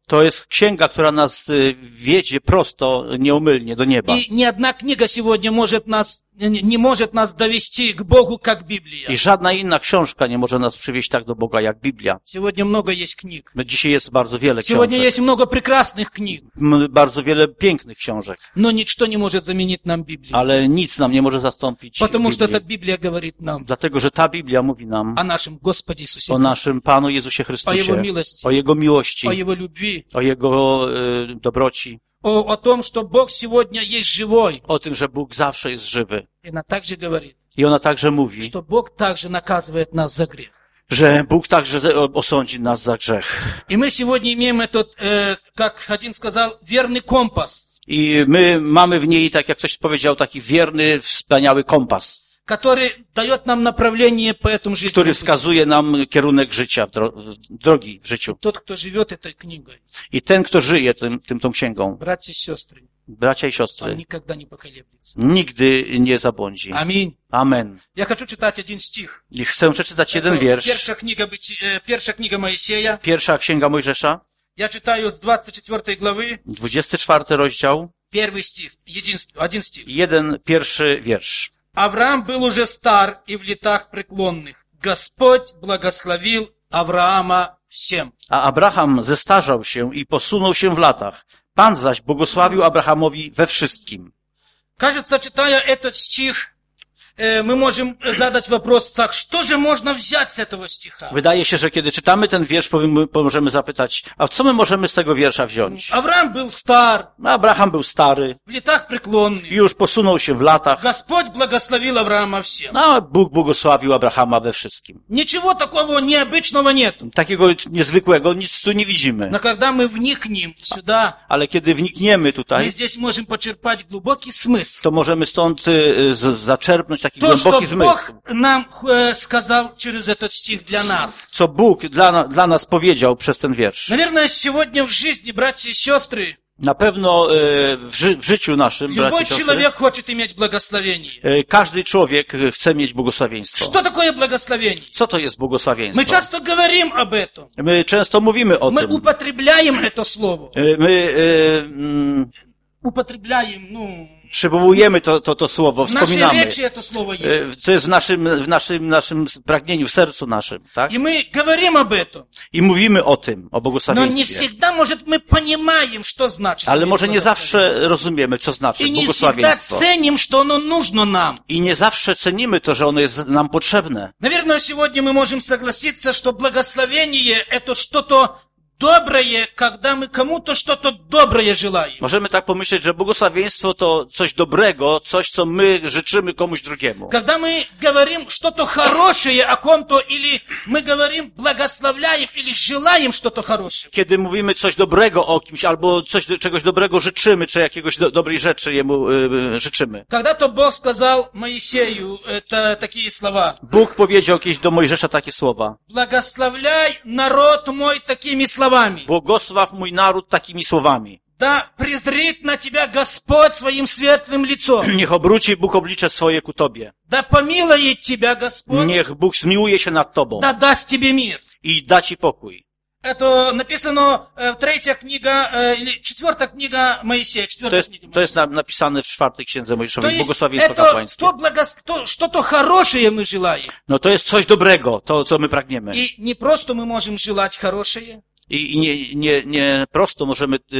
To jest księga, która nas y, wiedzie prosto, nieumylnie do nieba. И ни одна книга сегодня может нас, не не может нас довести к Богу, как Библия. I żadna inna książka nie może nas przywieźć tak do Boga jak Biblia. Сегодня много есть книг. No, dzisiaj jest bardzo wiele Сегодня książek. есть много прекрасных книг. M- Bardzo wiele pięknych książek. Но ничто не может заменить нам Библию. Ale nic nam nie może zastąpić Потому что эта Biblii. Библия говорит нам Dlatego, że ta Biblia mówi nam о нашем Господе Иисусе o Христе, naszym Panu Jezusie о Его Chrystusie, милости, o Jego miłości, о Его любви, o Jego y, dobroci, о, о том, что Бог сегодня есть живой. o tym, że Bóg zawsze jest żywy. И она также говорит, I ona także mówi, что Бог также наказывает нас за грех. że Bóg także ze- osądzi nas za grzech. И мы сегодня имеем этот, э, как один сказал, верный компас, I my mamy w niej, tak jak ktoś powiedział, taki wierny, wspaniały kompas, который дает нам направление по этому który жизненному пути. wskazuje nam kierunek życia, w dro- w drogi w życiu. Тот, кто живет этой книгой, I ten, kto żyje tym, tym tą księgą, братья и сестры, bracia i он siostry, никогда не поколеблется. nigdy nie zabłądzi. Аминь. Amen. Я хочу читать один стих. I chcę przeczytać jeden Это wiersz. Pierwsza kniga, Byci- э, pierwsza kniga Моисея. Pierwsza księga Mojżesza, Я читаю с двадцать четвёртой главы, dwudziesty czwarty rozdział, первый стих, единство, один стих. jeden pierwszy wiersz. Авраам был уже стар и в летах преклонных. Господь благословил Авраама всем. A Abraham zestarzał się i posunął się w latach. Pan zaś błogosławił Abrahamowi we wszystkim. Кажется, читая этот стих, э, мы можем задать вопрос так, что же можно взять с этого стиха? Wydaje się, że kiedy czytamy ten wiersz, powiem- możemy zapytać, a co my możemy z tego wiersza wziąć? Авраам был стар, Abraham był stary, в летах преклонных. już posunął się w latach, Господь благословил Авраама всем. a Bóg błogosławił Abrahama we wszystkim. Ничего такого необычного нету. Takiego niezwykłego nic tu nie widzimy. Но когда мы вникнем сюда, Ale kiedy wnikniemy мы tutaj, здесь можем почерпать глубокий смысл. to możemy stąd y, z, zaczerpnąć taki То, głęboki что zmysł. Бог нам э, сказал через этот стих для нас. Co Bóg dla, na- dla nas powiedział przez ten wiersz. Наверное, сегодня в жизни, братья и сестры, Na pewno y, w, ży, w życiu naszym, bracia любой i siostry, человек хочет иметь благословение. y, każdy człowiek y, chce mieć błogosławieństwo. Что такое благословение? Co to jest Мы błogosławieństwo? часто говорим об этом. My często mówimy o Мы tym. употребляем это слово. Y, My y, mm, Употребляем, ну, przywołujemy to, to, to słowo, в нашей wspominamy. речи это слово есть. Y, To jest w naszym, w naszym, naszym pragnieniu, w sercu naszym, tak? И мы говорим об этом. I mówimy o tym, o Но не błogosławieństwie. всегда, может, мы понимаем, что значит. Ale иметь może nie благословение. zawsze rozumiemy, co znaczy И не всегда błogosławieństwo. ценим, что оно нужно нам. I nie zawsze cenimy to, że ono jest nam potrzebne. Наверное, сегодня мы можем согласиться, что благословение – это что-то доброе, когда мы кому-то что-то доброе желаем. Możemy tak pomyśleć, że błogosławieństwo to coś dobrego, coś, co my życzymy komuś drugiemu. Когда мы говорим что-то хорошее о ком-то, или мы говорим, благословляем, или желаем что-то хорошее. Kiedy mówimy coś dobrego o kimś, albo coś, czegoś dobrego życzymy, czy jakiegoś do, dobrej rzeczy jemu y, życzymy. Когда-то Бог сказал Моисею это, такие слова. Bóg powiedział kiedyś do Mojżesza takie słowa. Благословляй народ мой такими словами. Błogosław mój naród takimi słowami. Да презрит на тебя Господь своим светлым лицом. Niech obróci Bóg oblicze swoje ku tobie. Да помилует тебя Господь. Niech Bóg zmiłuje się nad tobą Да даст тебе мир. i da ci pokój. Это написано э, в третья книга, э, или четвертая книга Моисея, To четвертая jest, книга to Моисея. jest na, napisane w czwartej księdze То Mojżeszowej, есть błogosławieństwo это kapłańskie. то благос... то, что-то хорошее мы желаем. No to jest coś dobrego, to co my pragniemy. И не просто мы можем желать хорошее, I, i nie, nie, nie prosto możemy y,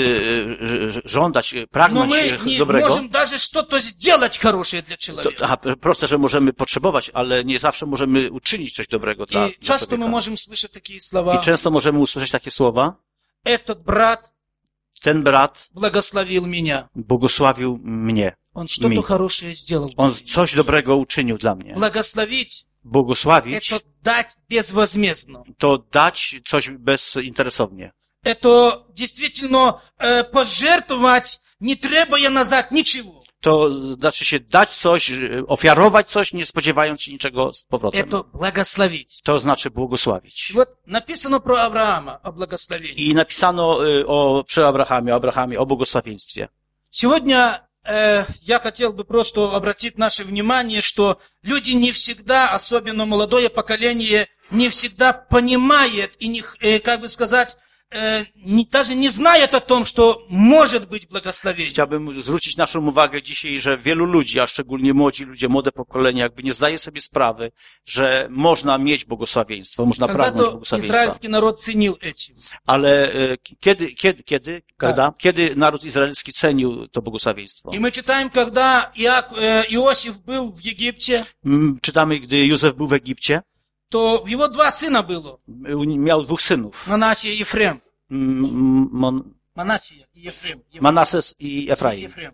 y, ż- żądać, y, но pragnąć мы y, не dobrego. можем даже что-то сделать хорошее для To, человека. aha, proste, że możemy potrzebować, ale nie zawsze możemy uczynić coś dobrego dla, И dla часто мы człowieka. можем слышать такие I слова. często możemy usłyszeć takie słowa. Этот брат Ten brat благословил меня. błogosławił mnie. Он что-то Mi. хорошее сделал. On coś dobrego uczynił dla mnie. Благословить – Błogosławić это дать безвозмездно. to dać coś bezinteresownie. Это действительно э, пожертвовать, не требуя назад ничего. To znaczy się dać coś, y, ofiarować coś, nie spodziewając się niczego z powrotem. Это благословить. To znaczy błogosławić. И вот написано про Авраама, о благословении. I napisano y, o, przy Abrahamie, o Abrahamie, o błogosławieństwie. Сегодня э, я хотел бы просто обратить наше внимание, что люди не всегда, особенно молодое поколение, не всегда понимает и, не, э, как бы сказать, э, не, даже не знает о том, что может быть благословение. Chciałbym zwrócić naszą uwagę dzisiaj, że wielu ludzi, a szczególnie młodzi ludzie, młode pokolenie, jakby nie zdaje sobie sprawy, że można mieć błogosławieństwo, można pragnąć Когда-то błogosławieństwa. израильский народ ценил этим. Ale e, kiedy, kiedy, kiedy, когда? Kiedy naród izraelski cenił to błogosławieństwo? И мы читаем, когда Иак, э, Иосиф был в Египте, Mm, Czytamy, gdy Józef był w Egipcie, то его два сына было, miał dwóch synów, Манасия и Ефрем. Mm, Mon- Манасия и Ефрем. Ефрем. Manases i Efraim. Ефрем.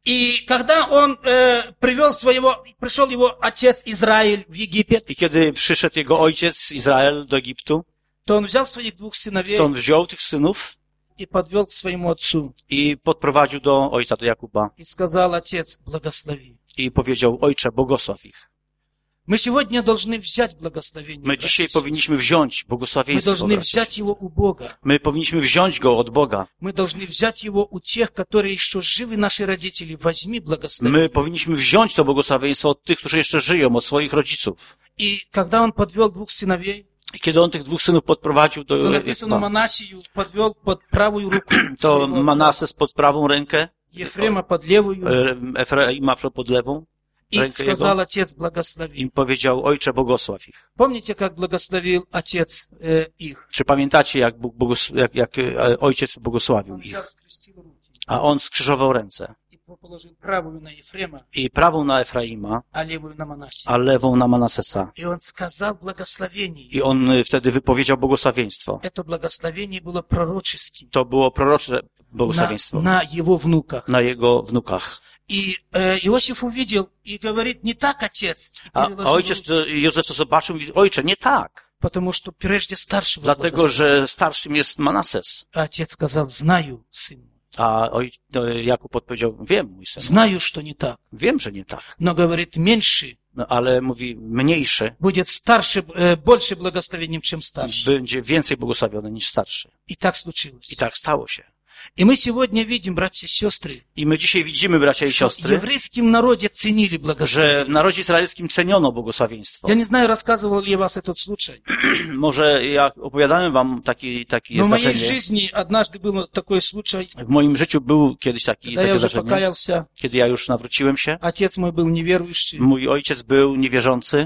И когда он э, привел своего, пришел его отец Израиль в Египет, I kiedy przyszedł jego ojciec Izrael do Egiptu, то он взял своих двух сыновей to on wziął tych synów и подвел к своему отцу. i podprowadził do ojca, do Jakuba И сказал: отец, благослови. i powiedział: Ojcze, błogosław ich. Мы сегодня должны взять благословение. My братья и dzisiaj сестры. powinniśmy wziąć Мы błogosławieństwo. должны bracia i взять siostry. его у Бога. My powinniśmy wziąć go od Boga. Мы должны взять его у тех, которые еще живы, наши родители. Возьми благословение. My powinniśmy wziąć to błogosławieństwo od tych, którzy jeszcze żyją, od swoich rodziców. И когда он подвел двух сыновей, I kiedy on tych dwóch synów podprowadził do то написано, Jakuba, Манасию подвел под правую руку to своего отца, Manases pod prawą rękę, Ефрема под левую, e, Efraima pod lewą и rękę сказал: jego отец, благослови. i powiedział: Ojcze, błogosław ich. Помните, как благословил отец э, их? Czy pamiętacie, jak, Bóg błogos- jak, jak e, ojciec błogosławił Он ich? взял, скрестил руки A on skrzyżował ręce и положил правую на Ефрема, i prawą na Efraima, а левую на Манасию. a lewą na Manasesa. И он сказал благословение. I on e, wtedy wypowiedział błogosławieństwo. Это благословение было пророческим To było prorocze на, błogosławieństwo на его внуках. na jego wnukach. И э, Иосиф увидел и говорит: не так, отец. И A, переложил a ojciec руки, to, Józef to zobaczył i mówi: Ojcze, nie tak. потому что прежде старшего Dlatego, благословил. że starszym jest Manases. А отец сказал: знаю, сын, A oj, no, Jakub odpowiedział: Wiem, mój syn. знаю, что не так. Wiem, że nie tak. Но, говорит, меньше No, ale mówi: Mniejszy будет старше, э, больше благословением, чем старший. będzie więcej błogosławiony niż starszy. И так случилось. I tak stało się. И мы сегодня видим, братья и сестры, I my dzisiaj widzimy, bracia i что в siostry, еврейском народе ценили że благословение. w narodzie izraelskim ceniono błogosławieństwo. Я не знаю, рассказывал ли я вас этот случай, Może ja opowiadałem wam taki, takie но в моей zdarzenie. жизни однажды был такой случай, W moim życiu był kiedyś taki, когда я takie уже zdarzenie, покаялся. kiedy ja już nawróciłem się. Отец мой был неверующий. Mój ojciec był niewierzący.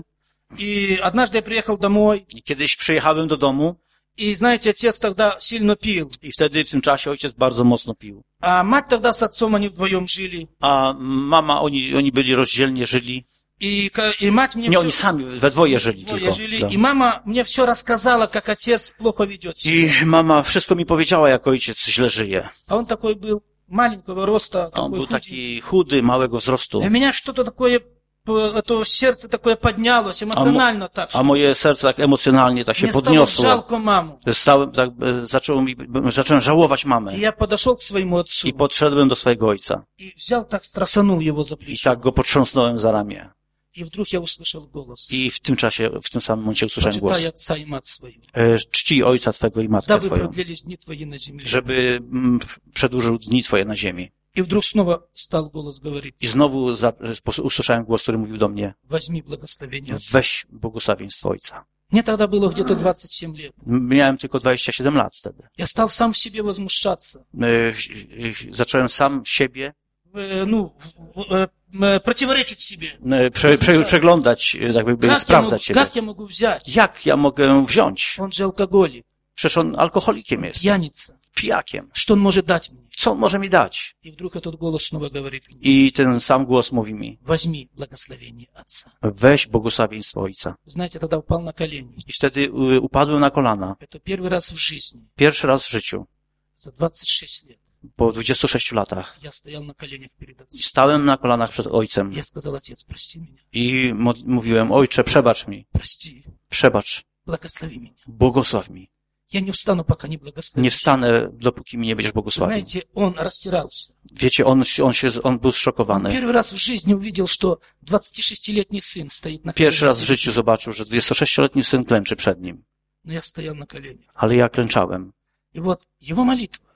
И однажды я приехал домой, I kiedyś przyjechałem do domu и, знаете, отец тогда сильно пил. i wtedy w tym czasie ojciec bardzo mocno pił. А мать тогда с отцом, они вдвоем жили. A mama, oni, oni byli rozdzielnie, żyli. И, ка- и мать мне Nie, oni все, sami we dwoje żyli вдвое tylko. жили. Tak. И мама мне все рассказала, как отец плохо ведет себя. I mama wszystko mi powiedziała, jak ojciec źle żyje. А он такой был маленького роста, A on такой był худенький. taki chudy, małego wzrostu. И у меня что-то такое, п- то сердце такое поднялось, эмоционально так. A что moje serce tak emocjonalnie tak się Мне стало podniosło. жалко маму. Stałem, tak, e, zaczęło mi, zacząłem żałować mamę. И я подошел к своему отцу I podszedłem do swojego ojca. и взял так, страсанул его за I плечо. tak go potrząsnąłem za ramię. И вдруг я услышал голос: I w tym czasie, w tym samym momencie usłyszałem głos. почитай отца и мать свою, E, Czcij ojca twego i matkę дабы twoją, продлились дни твои на земле. żeby mm, przedłużył dni twoje na ziemi. И вдруг снова стал голос говорить: I znowu za, pos- usłyszałem głos, który mówił do mnie: возьми благословение отца. weź błogosławieństwo ojca. Мне тогда было где-то двадцать семь лет. Miałem tylko dwadzieścia siedem lat wtedy. Я стал сам в себе возмущаться, E, e, Zacząłem sam siebie э, ну, в- в- э, противоречить себе. e, prze, prze, przeglądać, e, tak jakby Как я, могу, sprawdzać siebie. как я могу взять? Jak ja mogę wziąć? Он же алкоголик, Przecież on alkoholikiem jest, пьяница. pijakiem. Что он может дать мне? Co on może mi dać? И вдруг этот голос снова говорит мне: I ten sam głos mówi mi: возьми благословение отца. weź błogosławieństwo ojca. Знаете, тогда упал на колени. I wtedy y, upadłem na kolana. Это первый раз в жизни, Pierwszy raz w życiu, за двадцать шесть лет, po dwudziestu sześciu latach. я стоял на коленях перед отцом. Stałem na kolanach przed ojcem Я сказал: отец, прости меня, i mo- mówiłem: Ojcze, przebacz mi, прости, przebacz, благослови меня. błogosław mi. Я не встану, пока не благословишь. Nie wstanę, dopóki mi nie będziesz błogosławił. Знаете, он растерялся. Wiecie, on, on, się, on był Он zszokowany. первый раз в жизни увидел, что двадцатишестилетний сын стоит на Pierwszy raz w коленях. życiu zobaczył, że dwudziestosześcioletni syn klęczy przed nim. Но я стоял на коленях. Ale ja klęczałem. И вот его молитва,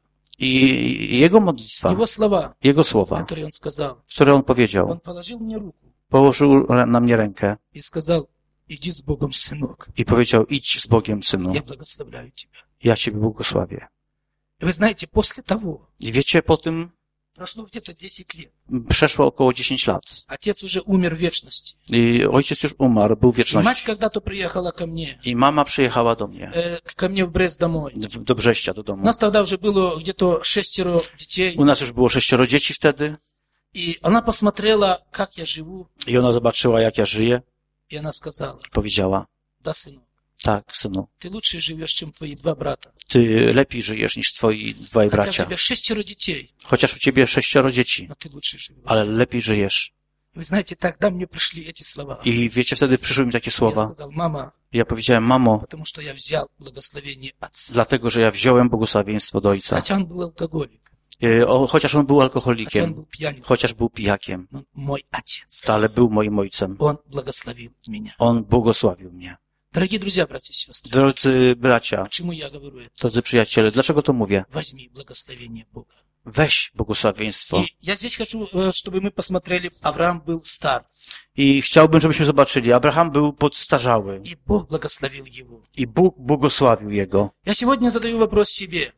I jego modlitwa, его слова, jego słowa, которые он сказал, które on powiedział, он положил мне руку położył na mnie rękę и сказал: иди с Богом, сынок, i powiedział: idź z Bogiem, synu, я благословляю тебя. ja ciebie błogosławię. Вы знаете, после того, I wiecie, po tym прошло где-то десять лет, przeszło około dziesięć lat. отец уже умер в вечности. I ojciec już umarł, był w И мать wieczności. когда-то приехала ко мне, I mama przyjechała do mnie, э, ко мне в Брест домой. w- do Brześcia, do У domu. нас тогда уже было где-то шестеро детей. U nas już było sześcioro dzieci wtedy И она посмотрела, как я живу, i ona zobaczyła, jak ja żyję. и она сказала: Powiedziała, да, сынок, tak, synu, ты лучше живешь, чем твои два брата. ty lepiej żyjesz niż twoi dwaj Хотя у bracia. тебя шестеро детей, Chociaż u ciebie sześcioro dzieci, но ты лучше живешь. ale lepiej żyjesz. Вы знаете, тогда мне пришли эти слова. I wiecie, wtedy przyszły mi takie Я słowa. сказал: мама, Ja powiedziałem, mamo, потому что я взял благословение отца. dlatego, że ja wziąłem błogosławieństwo do ojca. Хотя он был алкоголик, E, o, chociaż on był хотя он alkoholikiem, был пьяницей, chociaż był pijakiem, но мой отец, to ale był moim ojcem. он благословил меня. On błogosławił mnie. Drodzy друзья, братья и сестры, Drodzy bracia, почему я говорю это? drodzy przyjaciele, dlaczego to mówię? Возьми благословение Бога. Weź błogosławieństwo. И я здесь хочу, э, чтобы мы посмотрели, Авраам был стар, I chciałbym, żebyśmy zobaczyli, Abraham był podstarzały и Бог благословил его. i Bóg błogosławił jego. Я сегодня задаю вопрос себе.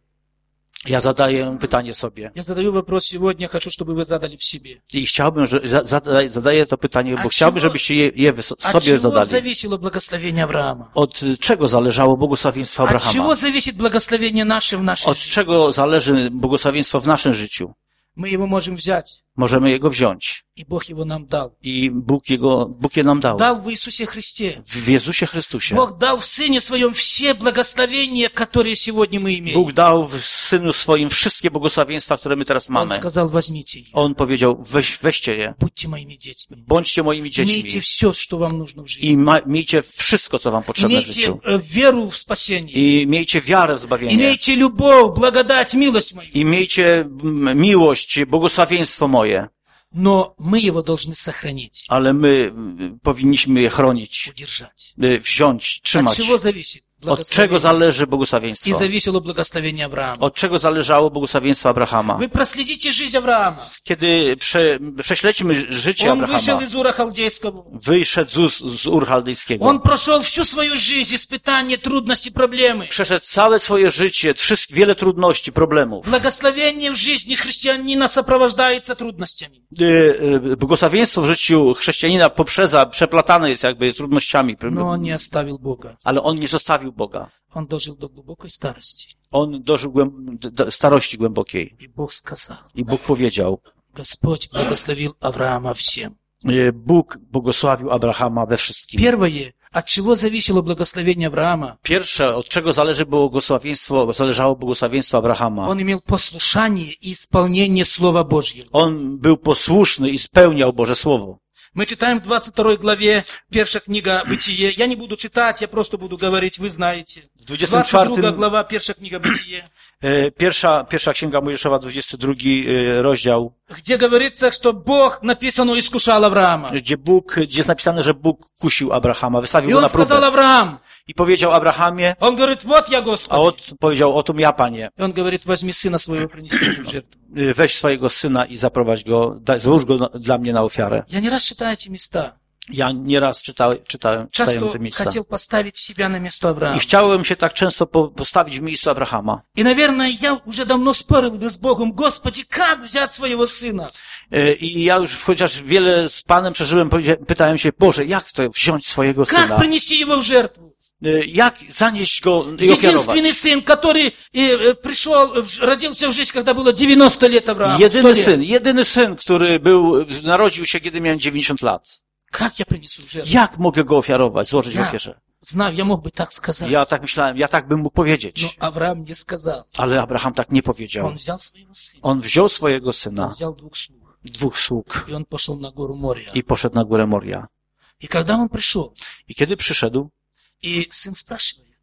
Ja zadaję pytanie sobie Я задаю вопрос сегодня, хочу, чтобы вы задали в себе. i chciałbym, że za- zada- zadaję to pytanie, A bo chciałbym, czego- żebyście je, je wys- От sobie чего zadali. зависело благословение Авраама? Od czego zależało błogosławieństwo От Abrahama? чего зависит благословение наше в нашей Od жизни? czego zależy błogosławieństwo w naszym życiu? Мы его можем взять, Możemy jego wziąć и Бог его нам дал. i Bóg, jego, Bóg je nam dał. Дал в Иисусе Христе. W Jezusie Chrystusie. Бог дал в Сыне Своем все благословения, которые сегодня мы имеем. Bóg dał w Synu swoim wszystkie błogosławieństwa, które my teraz Он mamy. сказал: возьмите их, On powiedział, weź, weźcie je, будьте моими детьми. bądźcie moimi dziećmi Имейте все, что вам нужно в жизни. i ma, miejcie wszystko, co wam potrzebne w Имейте życiu. э, веру в спасение. I miejcie wiarę w zbawienie. Имейте любовь, благодать, милость мою. I miejcie mm, miłość, błogosławieństwo moje. Но мы его должны сохранить, Ale my mm, powinniśmy je chronić, удержать. y, wziąć, От trzymać. чего зависит Od czego благословение? zależy И błogosławieństwo? зависело благословение Авраама. Od czego zależało błogosławieństwo Abrahama? Вы проследите жизнь Авраама. Kiedy prze, prześledźmy życie Он вышел Abrahama, из Ура Халдейского. wyszedł z, z Ur Chaldejskiego. Он прошел всю свою жизнь, испытания, трудности, проблемы. Przeszedł całe swoje życie, wszystkie, wiele trudności, problemów. Благословение в жизни христианина сопровождается трудностями. Y, y, Błogosławieństwo w życiu chrześcijanina poprzedza, przeplatane jest jakby trudnościami, Но он не оставил Бога. ale on nie zostawił Boga. Он дожил до глубокой старости. On dożył głęb, d- starości głębokiej. И Бог сказал: I Bóg powiedział, Господь благословил Авраама всем. y, Bóg błogosławił Abrahama we wszystkim. Первое, от чего зависело благословение Авраама, Pierwsze, od czego zależy błogosławieństwo, zależało błogosławieństwo Abrahama. он имел послушание и исполнение Слова Божьего. On był posłuszny i spełniał Boże Słowo. Мы читаем в двадцать второй главе, первая книга Бытие. Я не буду читать, я просто буду говорить, вы знаете. W dwudziestym двадцать вторая czwartym, глава, первая книга Бытие. e, pierwsza, pierwsza księga Mojżeszowa, dwudziesty drugi e, rozdział, Где говорится, что Бог, написано, искушал Авраама. gdzie Bóg, gdzie jest napisane, że Bóg kusił Abrahama, wystawił И go он na próbę. сказал: Авраам, I powiedział Abrahamie, он говорит: вот я, a Господи. od, powiedział, oto ja, Panie, И он говорит: возьми сына своего, принеси его в жертву. y, weź swojego syna i zaprowadź go, daj, złóż go na, dla mnie na ofiarę. Я не раз читаю эти места. Ja nieraz czytałem, czytałem, czytałem Часто te miejsca. хотел поставить себя на место Авраама. I chciałem się tak często po, postawić w miejscu Abrahama. И, наверное, я уже давно спорил бы с Богом: Господи, как взять своего сына? Y, I ja już chociaż wiele z Panem przeżyłem, powiedzia- pytałem się, Boże, jak to wziąć swojego Как syna? принести его в жертву? Y, Jak zanieść go i ofiarować? Единственный сын, который э, э, пришел, в- родился в жизнь, когда было девяносто лет Авраама. Jedyny сто лет. syn, jedyny syn, który był, narodził się, kiedy miałem dziewięćdziesiąt lat. Как я принесу в жертву? Jak mogę go ofiarować, złożyć w Ja. ofierze? Знаю, я мог бы так сказать. Ja tak myślałem, ja tak bym mógł powiedzieć. Но Авраам не сказал. Ale Abraham tak nie powiedział. Он взял своего сына, On wziął swojego он syna, взял двух слуг, dwóch sług и он пошел на гору Мория. i poszedł na górę Moria. И когда он пришел, I kiedy przyszedł, и сын спрашивает: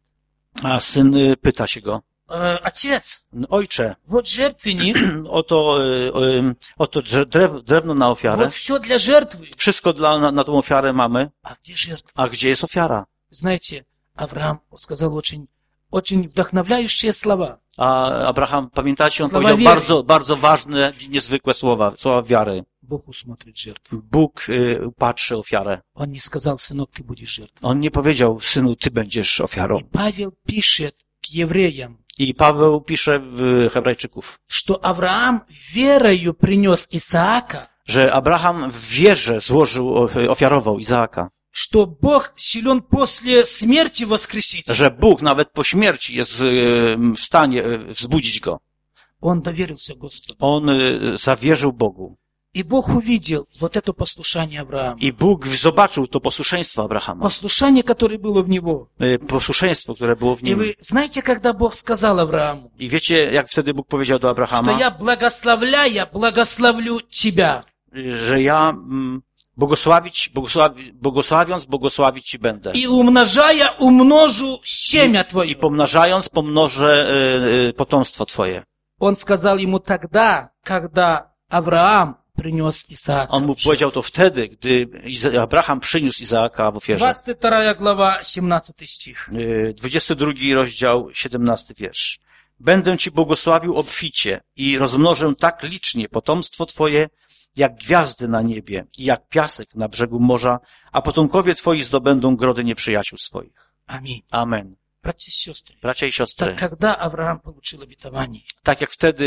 a syn y, pyta się go, «Э, Отец, ojcze, вот жертвенник, oto, y, y, oto drze- drew, drewno na ofiarę, вот все для жертвы. wszystko dla, na, na tą ofiarę mamy, А где жертва? a gdzie jest ofiara? Знаете, Авраам сказал очень, очень вдохновляющие слова. A Abraham, pamiętacie, on Słowa powiedział wiary. bardzo, bardzo ważne, niezwykłe słowa, słowa wiary. Бог усмотрит жертву. Bóg y, patrzy ofiarę. Он не сказал: сынок, ты будешь жертвой. On nie powiedział, synu, ty będziesz ofiarą. И Павел пишет к евреям, I Paweł pisze w Hebrajczyków, что Авраам верою принес Исаака, że Abraham w wierze złożył, ofiarował Izaaka, что Бог силен после смерти воскресить. że Bóg nawet po śmierci jest w stanie wzbudzić go. Он доверился Господу. On zawierzył Bogu. И Бог увидел вот это послушание Авраама. I Bóg zobaczył to posłuszeństwo Abrahama. Послушание, которое было в него. Posłuszeństwo, które było w И nim. вы знаете, когда Бог сказал Аврааму, I wiecie, jak wtedy Bóg powiedział do что Abrahama, я благословляя, благословлю тебя. że ja mm, błogosławić, błogosławi, błogosławiąc, błogosławić Ci będę. И умножая, умножу семя I твое. pomnażając, pomnożę y, y, potomstwo Twoje. Он сказал ему тогда, когда Авраам принес Исаака. On mu powiedział to wtedy, gdy Iza- Abraham przyniósł Izaaka w ofierze. двадцать вторая глава, семнадцатый стих. Y, dwudziesty drugi rozdział, siedemnasty wiersz. Będę Ci błogosławił obficie i rozmnożę tak licznie potomstwo Twoje, jak gwiazdy na niebie i jak piasek na brzegu morza, a potomkowie Twoi zdobędą grody nieprzyjaciół swoich. Аминь. Amen. Братья и сестры, Bracia i siostry, так когда Авраам получил обетование, tak jak wtedy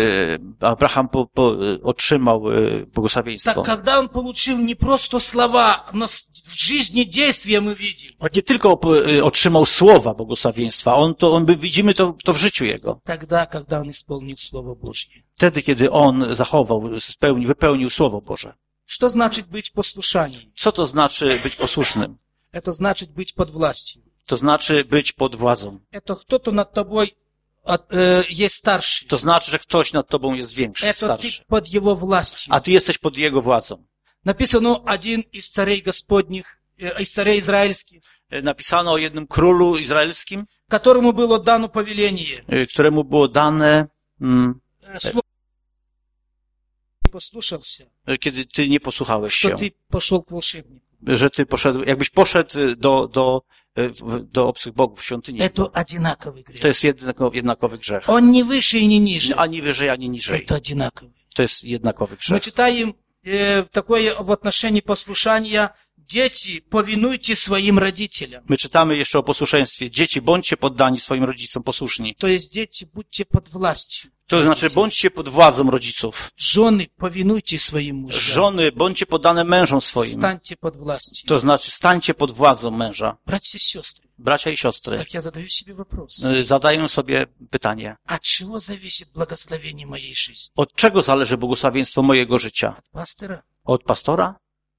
y, Abraham po, po, y, otrzymał y, błogosławieństwo, так когда он получил не просто слова, но с- в жизни действия мы видим, on nie tylko y, otrzymał słowa błogosławieństwa, on to, on, my widzimy to, to w życiu jego. тогда, когда он исполнил Слово Божье. Wtedy, kiedy on zachował, spełnił, wypełnił Słowo Boże. Что значит быть послушанием? Co to znaczy być posłusznym? Это значит быть под властью. To znaczy być pod władzą. Это кто-то над тобой от- э, есть старший. To znaczy, że ktoś nad tobą jest większy, Это ты starszy. под его властью. A ty jesteś pod jego władzą. Написано один из царей Господних, э, из царей израильских, Napisano o jednym królu izraelskim, которому было дано повеление. y, któremu było dane, mm, Э, Слово не послушался, y, kiedy ty nie posłuchałeś что się, ты пошел к волшебнику. że ty poszedł, jakbyś poszedł do, do, y, w- do obcych bogów w świątyni. Это одинаковый To грех. jest jednako, jednakowy grzech. Он не выше и не ниже. Ani wyżej, ani niżej. Это одинаковый. To jest jednakowy Мы grzech. читаем э, такое в отношении послушания. Дети, повинуйте своим родителям. My czytamy jeszcze o posłuszeństwie. Dzieci, bądźcie poddani swoim rodzicom, posłuszni. То есть дети, будьте под властью. To znaczy, bądźcie pod władzą rodziców. Жены, повинуйте своим мужьям. Żony, bądźcie poddane mężom swoim. Станьте под властью. To znaczy, stańcie pod władzą męża. Братья и сестры, Bracia i siostry, так я задаю себе вопрос. y, zadaję sobie pytanie. От чего зависит благословение моей жизни? Od czego zależy błogosławieństwo mojego życia? От пастора? Od pastora?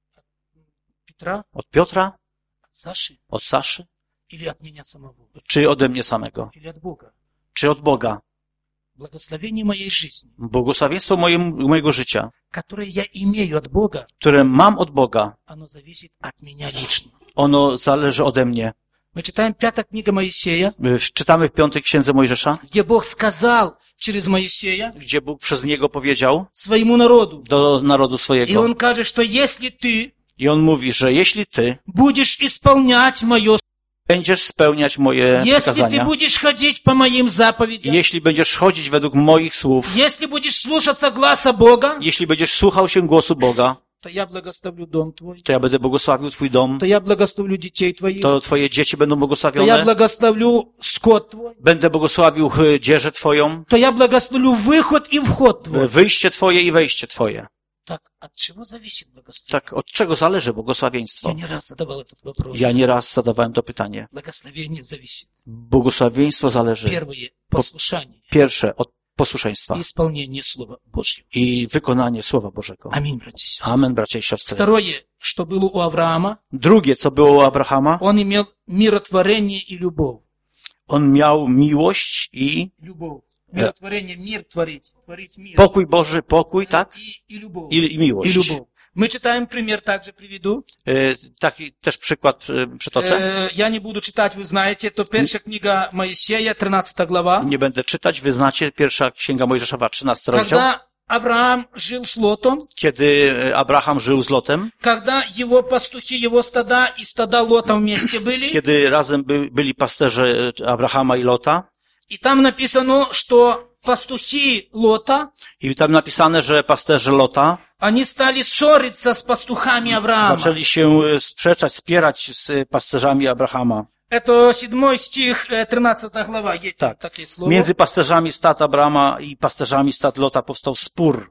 Петра? Od Piotra? От Саши? Od Saszy? Или от меня самого? Czy ode mnie samego? Или от Бога? Czy od Boga? Благословение моей жизни, Błogosławieństwo mojem, mojego życia, которое я имею от Бога, które mam od Boga, оно зависит от меня лично. ono zależy ode mnie. Мы читаем пятая книга Моисея, Y, Czytamy w piątej księdze Mojżesza, где Бог сказал через Моисея gdzie Bóg przez niego powiedział своему народу. do narodu И swojego. Он кажет, что если ты I on mówi, że jeśli ty будешь исполнять мое, będziesz spełniać moje если ты przykazania, будешь ходить по моим заповедям, jeśli będziesz chodzić według moich słów, если будешь слушаться гласа Бога, jeśli będziesz słuchał się głosu Boga, то я благословлю дом твой, to ja będę błogosławił twój dom, то я благословлю детей твоих, to twoje dzieci będą то я błogosławione, благословлю скот твой, będę błogosławił y, dzieżę twoją, то я благословлю выход и вход твой. wyjście twoje i wejście twoje. Так, от чего зависит благословение? Tak, od czego zależy Я błogosławieństwo? не раз задавал этот вопрос. Ja nieraz zadawałem to pytanie. Благословение зависит. Błogosławieństwo zależy, Первое – послушание pierwsze, od posłuszeństwa и исполнение Слова Божьего. i wykonanie Słowa Bożego. Аминь, братья и сестры. Amen, bracia i siostry. Второе, что было у Авраама, Drugie, co było u Abrahama, он имел миротворение и любовь. on miał miłość i Любовь. Миротворение, мир творить, творить мир. pokój Boży, pokój, tak? И, и любовь. I, i И miłość. любовь. Мы читаем пример, также приведу. E, Taki też przykład e, przytoczę. Э, Я не буду читать, вы знаете, это первая книга Моисея, тринадцатая глава. Nie będę czytać, wyznacie, pierwsza księga Mojżeszowa, trzynasty rozdział. Когда Авраам жил с Лотом, Kiedy Abraham żył z Lotem, когда его пастухи, его стада и стада Лота вместе были, kiedy razem by, byli pasterze Abrahama i Lota, и там написано, что пастухи Лота, i tam napisane, że pasterze Lota они стали ссориться с пастухами Авраама. zaczęli się sprzeczać, spierać z pasterzami Abrahama. Это седьмой стих, э, тринадцатая глава. Есть Tak. такие слова. Między pasterzami stad Abrama i pasterzami stad Lota powstał spór.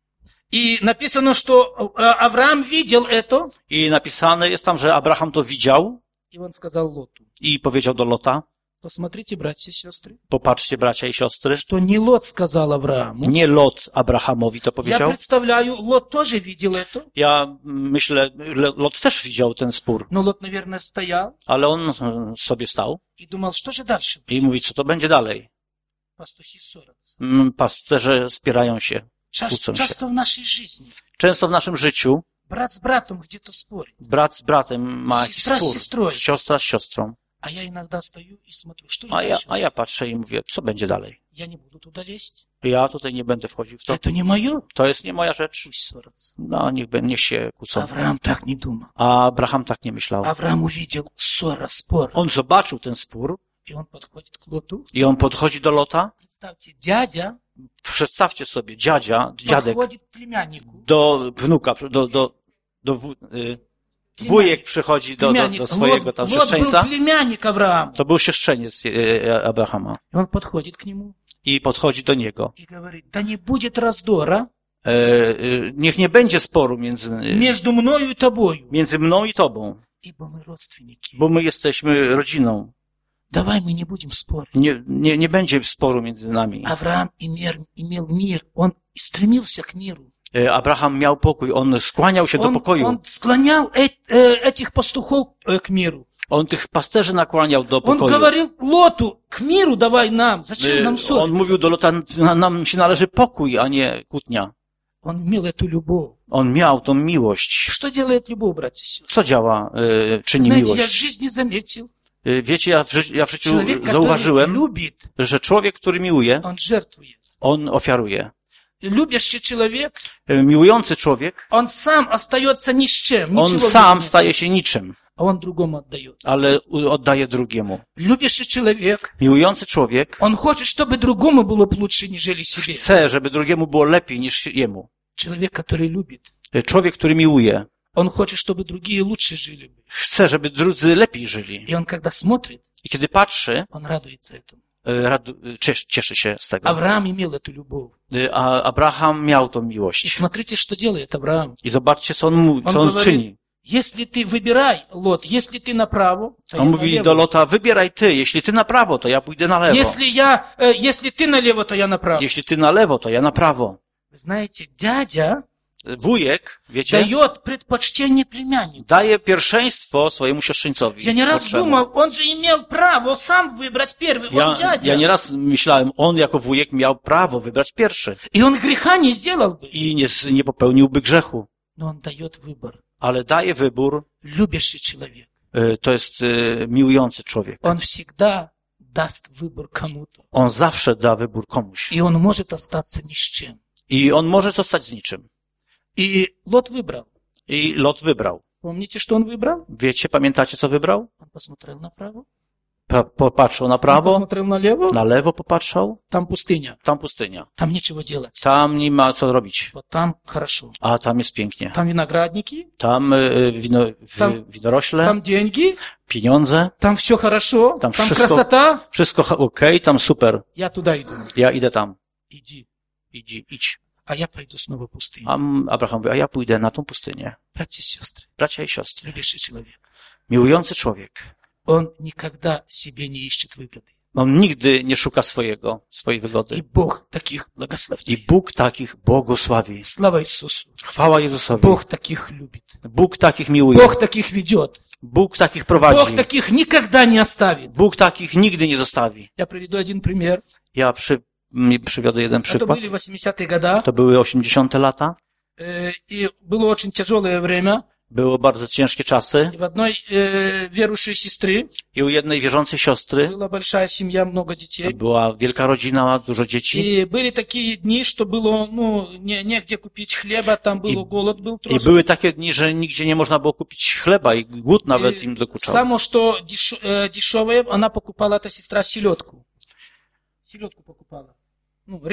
И написано, что э, Авраам видел это, I napisane jest tam, że Abraham to widział и он сказал Лоту: i powiedział do Lota, посмотрите, братья и сестры, popatrzcie bracia i siostry, что не Лот сказал Аврааму. nie Lot Abrahamowi to Я powiedział. представляю, Лот тоже видел это, Ja myślę, Lot też widział ten spór, но Лот, наверное, стоял ale on sobie stał и думал, что же дальше? i mówi, co to będzie dalej. Пастухи ссорятся. Mm, Pasterze spierają się, Часто, kłócą się. часто в нашей жизни Często w naszym życiu брат с братом где-то спорит, brat z bratem ma jakiś Siostra z spór, siostrą. siostra z siostrą, а я иногда стою и смотрю, что же a ja, дальше? a ja patrzę i mówię, co będzie dalej. Я не буду туда лезть. Ja tutaj nie będę wchodził w to. Это не мое. To jest nie moja rzecz. Пусть ссорятся. No, niech, be- niech się kłócą. Авраам так не думал. A Abraham tak nie myślał. Авраам увидел ссора, спор. On zobaczył ten spór И он подходит к Лоту. i on podchodzi do Lota. Представьте, дядя Przedstawcie sobie, dziadzia, dziadek подходит к племяннику. do wnuka, do, do, do wu, y, wujek przychodzi do, do, do swojego tam Лот, Лот был siostrzeńca. племянник Авраама. To był siostrzeniec y, Abrahama. И он подходит к нему I podchodzi do niego. и говорит: да не будет раздора E, y, niech nie będzie sporu między, y, между мною и тобою, między mną i tobą, ибо мы родственники. bo my jesteśmy rodziną. Давай мы не будем спорить. Nie, nie, nie będzie sporu między nami. Авраам имел, имел мир, он стремился к миру. E, Abraham miał pokój, on skłaniał się do Он, pokoju. он склонял э- э- этих пастухов э, к миру. On tych pasterzy nakłaniał do Он pokoju. говорил Лоту: к миру давай нам, зачем нам E, On ссориться? mówił do Lota, "Na- nam się należy pokój, a nie kłótnia. Он имел эту любовь. On miał tą miłość. Что делает любовь, братья и сестры? Co działa, e, czyni Знаете, я в miłość? жизни заметил, E, Wiecie, ja w, ży- ja w życiu человек, который zauważyłem, любит, że człowiek, który miłuje, он жертвует. on ofiaruje. Любящий человек, E, Miłujący człowiek, он сам остается ни с чем, on ничего sam нет, staje się niczym, а он другому отдает. ale u- oddaje drugiemu. Любящий человек, Miłujący człowiek он хочет, чтобы другому было бы лучше, нежели себе. chce, żeby drugiemu było lepiej niż jemu. Человек, который любит, E, Człowiek, który miłuje, он хочет, чтобы другие лучше жили бы. chce, żeby drudzy lepiej żyli. И он, когда смотрит, I kiedy patrzy, он радуется этому. e, radu- e, ciesz- cieszy się z tego. Авраам имел эту любовь. E, A Abraham miał tą И miłość. смотрите, что делает Авраам. I zobaczcie, co on, mówi, On co on говорит, czyni. Если ты выбирай, Лот, если ты направо, то я On mówi налево. do Lota, wybieraj ty, jeśli ty na prawo, to ja pójdę na lewo. Если я, э, если ты налево, то я направо. Jeśli ty na lewo, to ja na prawo. Вы знаете, дядя Wujek, wiecie, дает предпочтение племяннику. daje pierwszeństwo swojemu siostrzeńcowi. Я не раз młodszemu. думал, он же имел право сам выбрать первый. Ja, Он дядя. ja nieraz myślałem, on jako wujek miał prawo wybrać pierwszy И он греха не сделал бы. i nie, nie popełniłby grzechu. Но он dает выбор. Ale daje wybór, Любящий человек. y, to jest y, miłujący człowiek. Он всегда даст выбор кому-то. On zawsze da wybór komuś. И он может остаться ни с чем. I on może zostać z niczym. И Лот выбрал. I Lot wybrał. Помните, что он выбрал? Wiecie, pamiętacie, co wybrał? Он посмотрел направо, Pa, popatrzył na он prawo, посмотрел налево, na lewo popatrzał, там пустыня, tam pustynia. там нечего делать. Tam nie ma co robić, Вот там хорошо. a tam jest pięknie. Там виноградники, Tam y, wino, w, Tam- winorośle, там деньги, pieniądze, там все хорошо, Там там wszystko- красота. wszystko ha- okej, tam super. Я туда иду. Ja idę tam. Иди. Idź, idź. А я пойду снова в пустыню. A Abraham mówi, a ja pójdę na tą pustynię. Братья и сестры, Bracia i siostry, любящий человек, miłujący człowiek, он никогда себе не ищет выгоды. on nigdy nie szuka swojego, swojej И wygody. Бог таких I благословляет. Bóg takich błogosławi. Слава Иисусу. Chwała Jezusowi. Бог таких любит. Bóg takich miłuje. Bóg takich ведет. Bóg takich Бог prowadzi. таких никогда не оставит. Bóg takich nigdy nie zostawi. Я приведу один пример. Ja przy, m, przywiodę jeden Это przykład. были восьмидесятые года. To były osiemdziesiąte lata. э, И было очень тяжелое время. Były bardzo ciężkie czasy. И в одной э, верующей сестры I u jednej wierzącej siostry была большая семья, много детей. była wielka rodzina, dużo dzieci. И были такие дни, что было, ну, не, негде купить хлеба, там был И- голод был I просто. były takie dni, że nigdzie nie można było kupić chleba i głód nawet И im dokuczał. Само, что деш- э, дешевое, она покупала, эта сестра, селедку. Селедку покупала. Ну, рыбу покупала.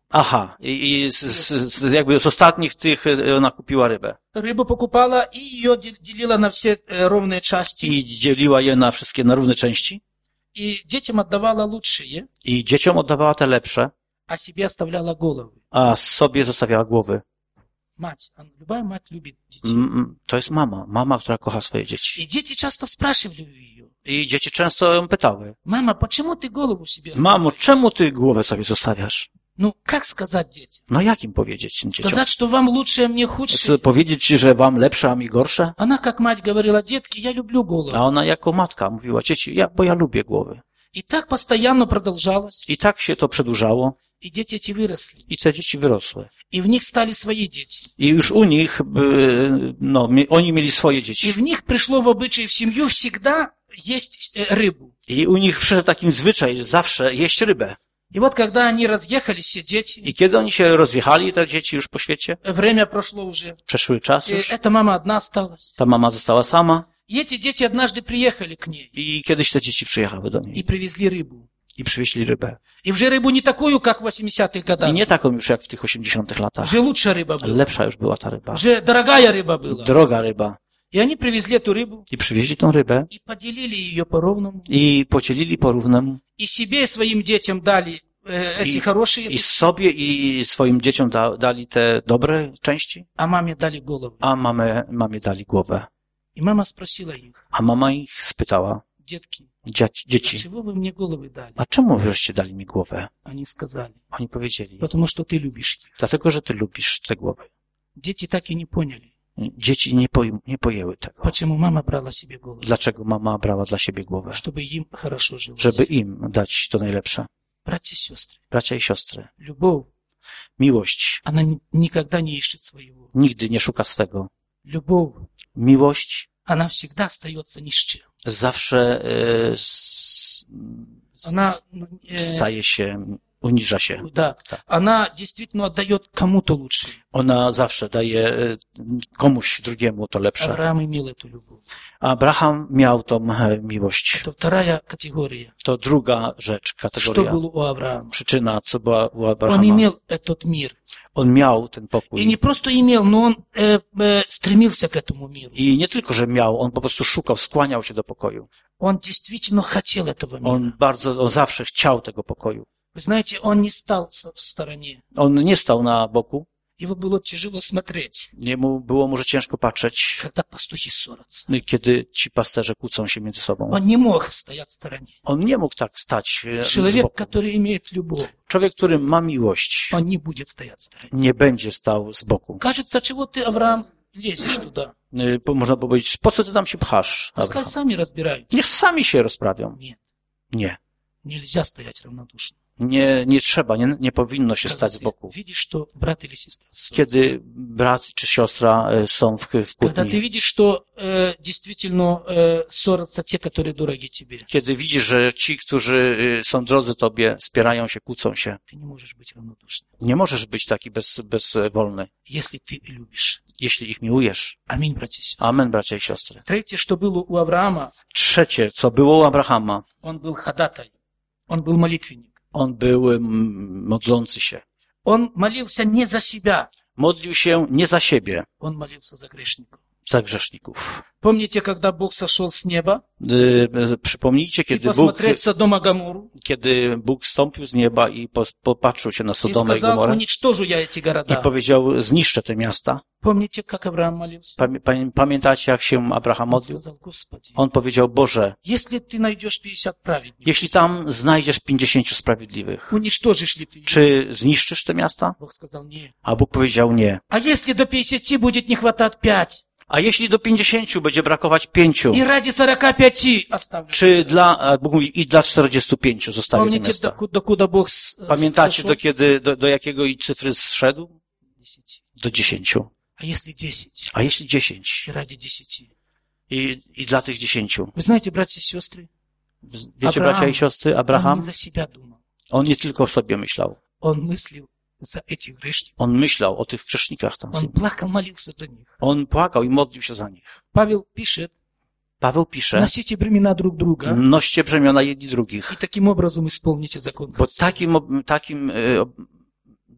Aha, i, i z, z, z, jakby z ostatnich tych e, ona kupiła rybę. Рыбу покупала и ее де- делила на все э, ровные части. I dzieliła je na wszystkie, na równe części. И детям отдавала лучшие, I dzieciom oddawała te lepsze, а себе оставляла головы. a sobie zostawiała głowy. Мать, она- любая мать любит детей. Mm, To jest mama. Mama, która kocha swoje dzieci. И дети часто спрашивали у ее: I dzieci często ją pytały. мама, почему ты голову себе оставляешь? Mamo, czemu ty głowę sobie zostawiasz? Ну, как сказать детям? No jak im powiedzieć tym dzieciom? Сказать, что вам лучше, а мне худше? Chcę powiedzieć, że wam lepsze, a mi gorsze? Она, как mать, говорила: детки, я люблю голову. A ona jako matka mówiła, dzieci, ja, bo ja lubię głowy. И так постоянно продолжалось. I tak się to przedłużało И дети эти выросли. i te dzieci wyrosły. И в них стали свои дети. I już u nich, y, no, mi- oni mieli swoje И dzieci. в них пришло в обычай в семью всегда есть э, рыбу. I u nich przyszedł taki zwyczaj, zawsze jeść rybę. И вот когда они разъехались, все дети, I kiedy oni się rozjechali, te dzieci już po świecie, время прошло уже, przeszły czas и już, эта мама одна осталась. ta mama została sama И эти дети однажды приехали к ней i kiedyś te dzieci przyjechały do и niej привезли рыбу. i przywieźli rybę. И уже рыбу не такую, как в восьмидесятых I годах. nie taką już jak w tych osiemdziesiątych latach. Уже лучшая рыба была. Lepsza już była ta ryba. Уже дорогая рыба была. Droga ryba. И они привезли эту рыбу I przywieźli tą rybę и поделили ее по-ровному. i podzielili po równemu. И себе, и своим детям дали э, эти I, хорошие, I sobie i swoim dzieciom da, dali te dobre części, а маме дали голову. a mamę, mamie dali głowę. И мама спросила их: A mama ich spytała, детки, dzieci, а dzieci, чего вы мне головы dali? a czemu wreszcie dali mi głowę? Они сказали: Oni powiedzieli, потому что ты любишь их. dlatego, że ty lubisz te głowy. Дети так и не поняли, Dzieci nie, poj- nie pojęły tego. почему мама брала себе голову, Dlaczego mama brała dla siebie głowę? чтобы им хорошо жилось. Żeby im dać to najlepsze. Братья и сестры, Bracia i siostry, любовь, miłość она ни- никогда не ищет своего. nigdy nie szuka swego. Любовь, Miłość она всегда остается ни с чем. zawsze e, s, s, Она, ну, э, staje się, uniża się. да, Так. она действительно отдает кому-то лучше. Ona zawsze daje e, komuś drugiemu to lepsze. Авраам имел эту любовь. Abraham miał tą e, miłość. Это вторая категория. To druga rzecz, Что kategoria. было у Авраама? Przyczyna, co była u Он Abrahama. имел этот мир. On miał ten И pokój. не просто имел, но он э, э, стремился к этому миру. I nie tylko, że miał, on po prostu szukał, skłaniał się do pokoju. Он действительно хотел этого мира. On bardzo, on zawsze chciał tego pokoju. Вы знаете, он не стал со- в стороне. On nie stał na boku. Его было тяжело смотреть, Jemu było może ciężko patrzeć, когда пастухи ссорятся. kiedy ci pasterze kłócą się między sobą. Он не мог стоять в стороне. On nie mógł tak stać e, z Человек, boku. который имеет любовь, Człowiek, który ma miłość, он не будет стоять в stороне. nie będzie stał z boku. Кажется, чего ты, Авраам, лезешь туда? E, po- Można powiedzieć, po co ty tam się pchasz, Пускай Abraham? сами разбираются. Niech sami się rozprawią. Нет, Nie. нельзя стоять равнодушно. Nie, nie trzeba, nie, nie powinno się Когда stać z ты boku. видишь, что брат или сестра ссорятся. Kiedy brat czy siostra e, są w, w Когда ты kłótni. видишь, что э, действительно э, ссорятся те, которые дороги тебе. Kiedy widzisz, że ci, którzy e, są drodzy tobie, spierają się, kłócą się. Ты nie możesz być равнодушным, Nie możesz być taki bez, bezwolny, если ты любишь. jeśli ich miłujesz. Аминь, братья и сестры. Amen, bracia i siostry. Третье, что было у Авраама, Trzecie, co było u Abrahama, он был ходатай, он был молитвенник. on był mm, modlący się. Он молился не за себя, Modlił się nie za siebie, он молился за грешников. za grzeszników. Помните, когда Бог сошел с неба Y, Przypomnijcie, и kiedy Bóg, посмотреть Содома Гоморру kiedy Bóg stąpił z nieba i po- popatrzył się na и Sodomę i сказал: Gomorę уничтожу я эти i города. powiedział, zniszczę te miasta. Помните, как Авраам молился? Pamię- pamię- Pamiętacie, jak się Abraham Он modlił? сказал: Господи, On powiedział, Boże, если ты найдешь пятьдесят праведников, jeśli tam znajdziesz pięćdziesięciu sprawiedliwych, уничтожишь ли ты их? czy zniszczysz te miasta? Бог сказал: нет. A Bóg powiedział nie. А если до пятидесяти будет не хватать пять? A jeśli do pięćdziesięciu będzie brakować pięciu, И ради сорока пяти оставлю. czy dla, a Bóg mówi, i dla czterdziestu pięciu zostawię te Помните, miasta? докуда, докуда Бог с- Pamiętacie, сошел? do kiedy, do, do jakiego i cyfry zszedł? Десяти. Do dziesięciu. А если десять? A jeśli dziesięć? И ради десяти. I, i dla tych dziesięciu. Вы знаете, братья и сестры, Wiecie, Abraham, bracia i siostry, он Abraham, не за себя думал. on nie tylko o sobie myślał. Он мыслил за этих грешников. On myślał o tych grzesznikach tam. Он плакал, молился за них. On płakał i modlił się za nich. Павел пишет: Paweł pisze, носите бремена друг друга noście brzemiona jedni drugich. и таким образом исполните закон Bo Христов. takim, ob- takim, e, ob-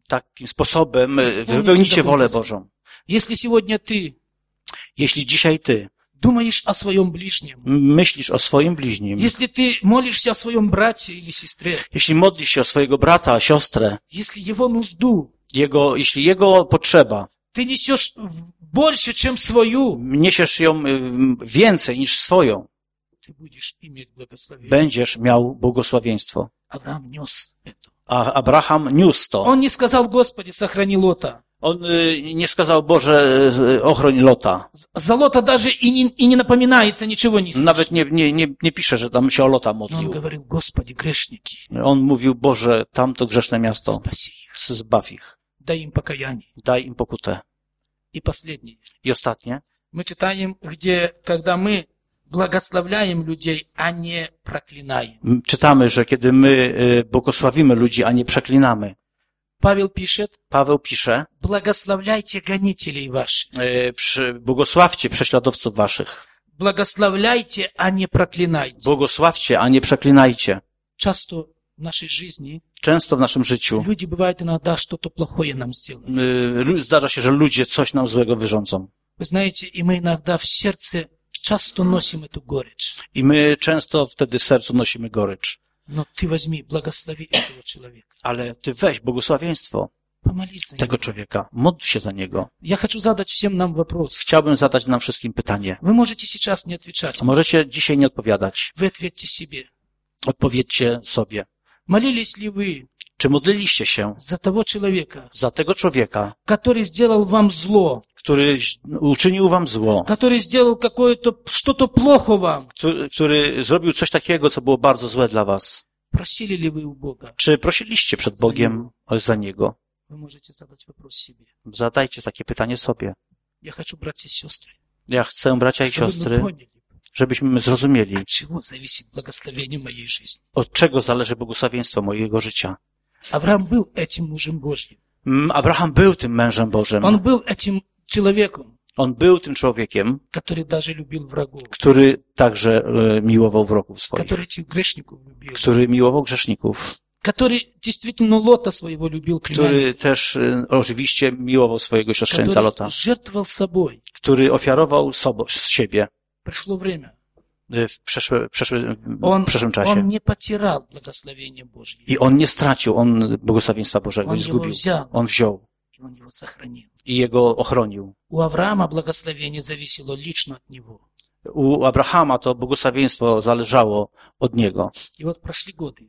takim sposobem e, Исполните wypełnicie закон wolę Божий. Bożą. Если сегодня ты Jeśli dzisiaj ty думаешь о своем ближнем, myślisz o swoim bliźnim, если ты молишься о своем брате или сестре, jeśli modlisz się o swojego brata, siostrę, если его нужду, jego, jeśli jego potrzeba, ты несешь в- больше, чем свою, niesiesz ją y, więcej niż swoją, ты будешь иметь благословение. będziesz miał błogosławieństwo. Авраам нес это. A Abraham niósł to. Он не сказал, Господи, сохрани Лота. On y, nie skazał, Boże, y, ochroń Lota. За Лота даже и не, и не напоминается, ничего не слышит. Nawet nie, nie, nie, nie pisze, że tam się o Lota Но он modlił. говорил, Господи, грешники, On mówił, Boże, tamto grzeszne miasto, спаси их, zbaw ich, дай им покаяние. daj im pokutę. И последнее. I ostatnie, Мы читаем, где, когда мы благословляем людей, а не проклинаем. m, czytamy, że kiedy my y, błogosławimy ludzi, a nie przeklinamy. Павел пишет, Paweł pisze, благословляйте гонителей ваших. y, przy, błogosławcie prześladowców waszych. Благословляйте, а не проклинайте. Błogosławcie, a nie przeklinajcie. Часто в нашей жизни Często w naszym życiu люди, бывает, иногда что-то плохое нам сделают. y, lu- zdarza się, że ludzie coś nam złego wyrządzą. Вы знаете, и мы иногда в сердце часто носим эту горечь. I my często wtedy w sercu nosimy gorycz. Но ты возьми, благослови этого человека. Ale ty weź błogosławieństwo Помолись за него. tego człowieka. Módl się za niego. Я хочу задать всем нам вопрос. Chciałbym zadać nam wszystkim pytanie. Вы можете сейчас не отвечать. Możecie dzisiaj nie odpowiadać. Вы ответьте себе. Odpowiedzcie sobie. Молились ли вы Czy modliliście się за того человека, za tego człowieka, который сделал вам зло, który ź- uczynił wam zło, который сделал какое-то, что-то плохо вам? który, który zrobił coś takiego, co było bardzo złe dla was? Просили ли вы у Бога? Czy prosiliście przed Bogiem za niego? Вы можете задать вопрос себе. Zadajcie takie pytanie sobie. Я хочу, братья и сестры, Ja chcę, bracia i чтобы мы siostry, поняли, żebyśmy zrozumieli, от чего зависит благословение моей жизни. od czego zależy błogosławieństwo mojego życia. Авраам был этим мужем Божьим. Mm, Abraham był tym mężem Bożym. Он был этим человеком, On był tym człowiekiem, который даже любил врагов, który także e, miłował wrogów swoich, который этих грешников любил, który miłował grzeszników, который действительно Лота своего любил, племянника, który też e, oczywiście miłował swojego siostrzeńca который Lota, жертвовал собой. który ofiarował sobo, z siebie Пришло время. e, w, przeszłe, przeszłe, Он, w przeszłym он czasie. не потерял благословение Божье. I on nie stracił, on błogosławieństwa Bożego Он nie его zgubił. взял, On wziął и он его сохранил. i jego ochronił. У Авраама благословение зависело лично от него. U Abrahama to błogosławieństwo zależało od niego. И вот прошли годы,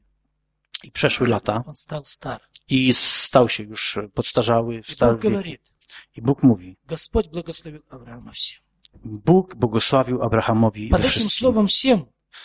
I przeszły lata он стал стар. i stał się już podstarzały, И stał Бог w wieku. говорит, I Bóg mówi, Господь благословил Авраама всем. Bóg błogosławił Abrahamowi Под we этим wszystkim. словом всем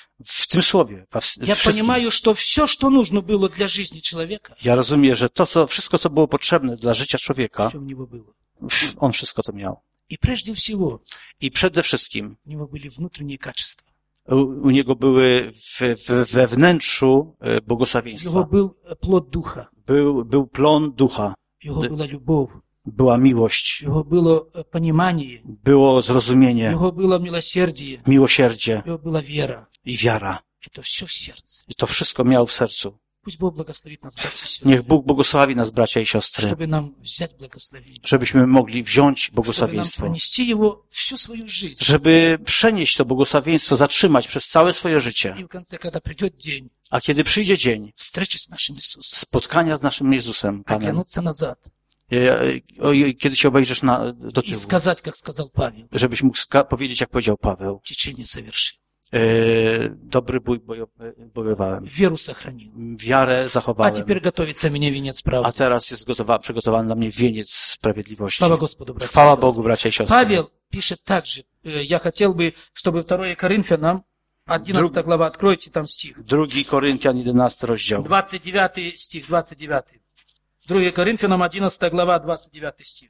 W tym słowie, we w- я wszystkim. понимаю, что все, что нужно было для жизни человека, Ja rozumiem, że to, co, wszystko, co było potrzebne dla życia człowieka, все у него было. w- on wszystko to miał. И прежде всего, I przede wszystkim у него были внутренние качества. u, u niego były w, w, we wnętrzu e, У него błogosławieństwa. был плод духа, Był, był plon ducha, у него была любовь, była miłość, у него было э, понимание, było у zrozumienie, него было милосердие, miłosierdzie у него была вера. i wiara. Это все в сердце. I to wszystko miał w sercu. Пусть Бог благословит нас, братья и сестры, Niech Bóg błogosławi nas, bracia i siostry, чтобы нам взять благословение, żebyśmy mogli wziąć чтобы нам błogosławieństwo, пронести его всю свою жизнь. żeby przenieść to błogosławieństwo, zatrzymać przez całe swoje życie. И в конце, когда придет день A kiedy przyjdzie dzień встречи с нашим Иисусом, spotkania z naszym Jezusem, Panem, оглянуться назад e, o, i kiedy się obejrzysz na, do и tyłu, сказать, как сказал Павел, żebyś mógł ska- powiedzieć, jak powiedział Paweł, течение совершил, e, dobry bój bojo- bojowałem, веру сохранил. wiarę А zachowałem, теперь готовится мне венец a правды. teraz jest gotowa, przygotowany dla mnie wieniec sprawiedliwości. Слава Господу, братья и Chwała сестры. Bogu, bracia i siostry. Павел пишет также, э, я хотел бы, чтобы второе Коринфянам, одиннадцатая глава, откройте там стих. Drugi Koryntian, jedenasty rozdział. двадцать девятый стих, двадцать девятый. Другое Коринфянам, одиннадцатая глава, двадцать девятый стих.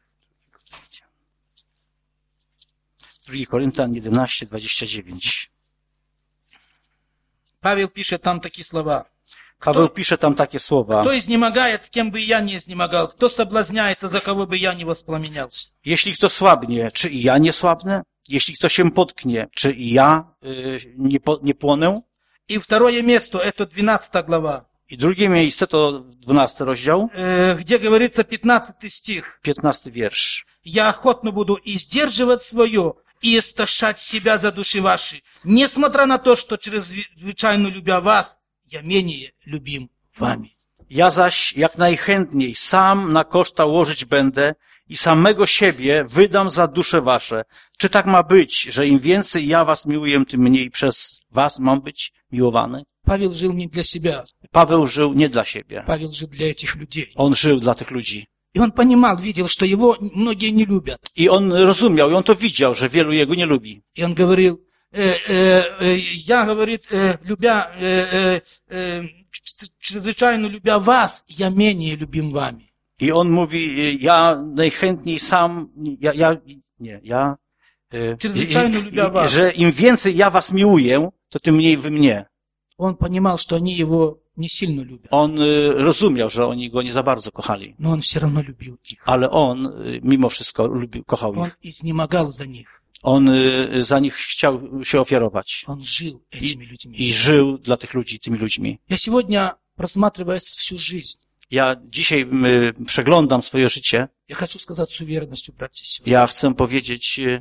Drugi Koryntian, jedenaście, dwadzieścia dziewięć. Павел пишет там такие слова. Paweł pisze tam takie słowa. Кто изнемогает, с кем бы я не изнемогал, кто соблазняется, за кого бы я не воспламенялся. Jeśli kto słabnie, czy i ja nie słabnę? Jeśli kto się potknie, czy i ja y, nie, po, nie płonę? И второе место, это двенадцатая глава. I drugie miejsce to dwunasty rozdział, э, где говорится пятнадцатый стих. piętnasty wiersz. «Я охотно буду и сдерживать свое, и истощать себя за души ваши, несмотря на то, что чрезвычайно любя вас, я менее любим вами». Ja zaś jak najchętniej sam na koszta łożyć będę i samego siebie wydam za dusze wasze. Czy tak ma być, że im więcej ja was miłuję, tym mniej przez was mam być miłowany? Павел жил не для себя, Paweł żył nie dla siebie. Павел жил для этих людей. On żył dla tych ludzi. И он понимал, видел, что его многие не любят. I on rozumiał, i on to widział, że wielu jego nie lubi. И он говорил, э, э, э, я, говорит, э, любя, э, э, э, чрезвычайно любя вас, я менее любим вами. I on mówi, ja najchętniej sam, ja, ja nie, ja, e, Чрезвычайно любя вас. że im więcej ja was miłuję, to tym mniej wy mnie. Он понимал, что они его не сильно любят, On e, rozumiał, że oni go nie za bardzo kochali, но он все равно любил их. ale on e, mimo wszystko lubił, kochał Он ich. изнемогал за них. On e, za nich chciał się ofiarować Он жил этими людьми. i żył dla tych ludzi, tymi ludźmi. Я сегодня, просматривая всю жизнь, Ja dzisiaj e, przeglądam swoje życie. я хочу сказать с уверенностью, братья и сестры, Ja chcę powiedzieć e,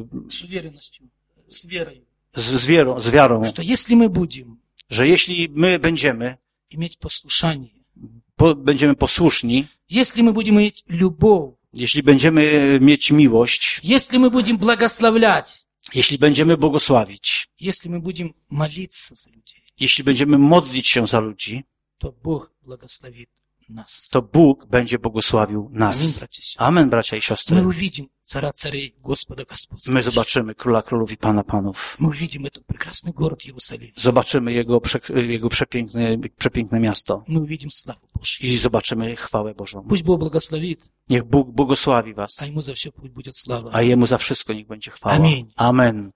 с уверенностью, с верой, z, z, wierą, z wiarą, что если мы будем że jeśli my będziemy, иметь послушание, po, będziemy posłuszni, если мы будем иметь любовь, jeśli będziemy mieć miłość, если мы будем благословлять, jeśli będziemy błogosławić, если мы будем молиться за людей, jeśli będziemy modlić się za ludzi, то Бог благословит нас. to Bóg będzie błogosławił Аминь, nas. братья и сестры. Amen, bracia i siostry. Мы увидим царя царей, Господа Господь. My zobaczymy Króla Królów i Pana Panów. Мы увидим этот прекрасный город Иерусалим. Zobaczymy Jego, prze, jego przepiękne, przepiękne miasto Мы увидим славу Божью. i zobaczymy chwałę Bożą. Пусть Бог благословит, Niech Bóg błogosławi was, а Ему за все пусть будет слава. a Jemu za wszystko niech będzie chwała. Amen. Amen.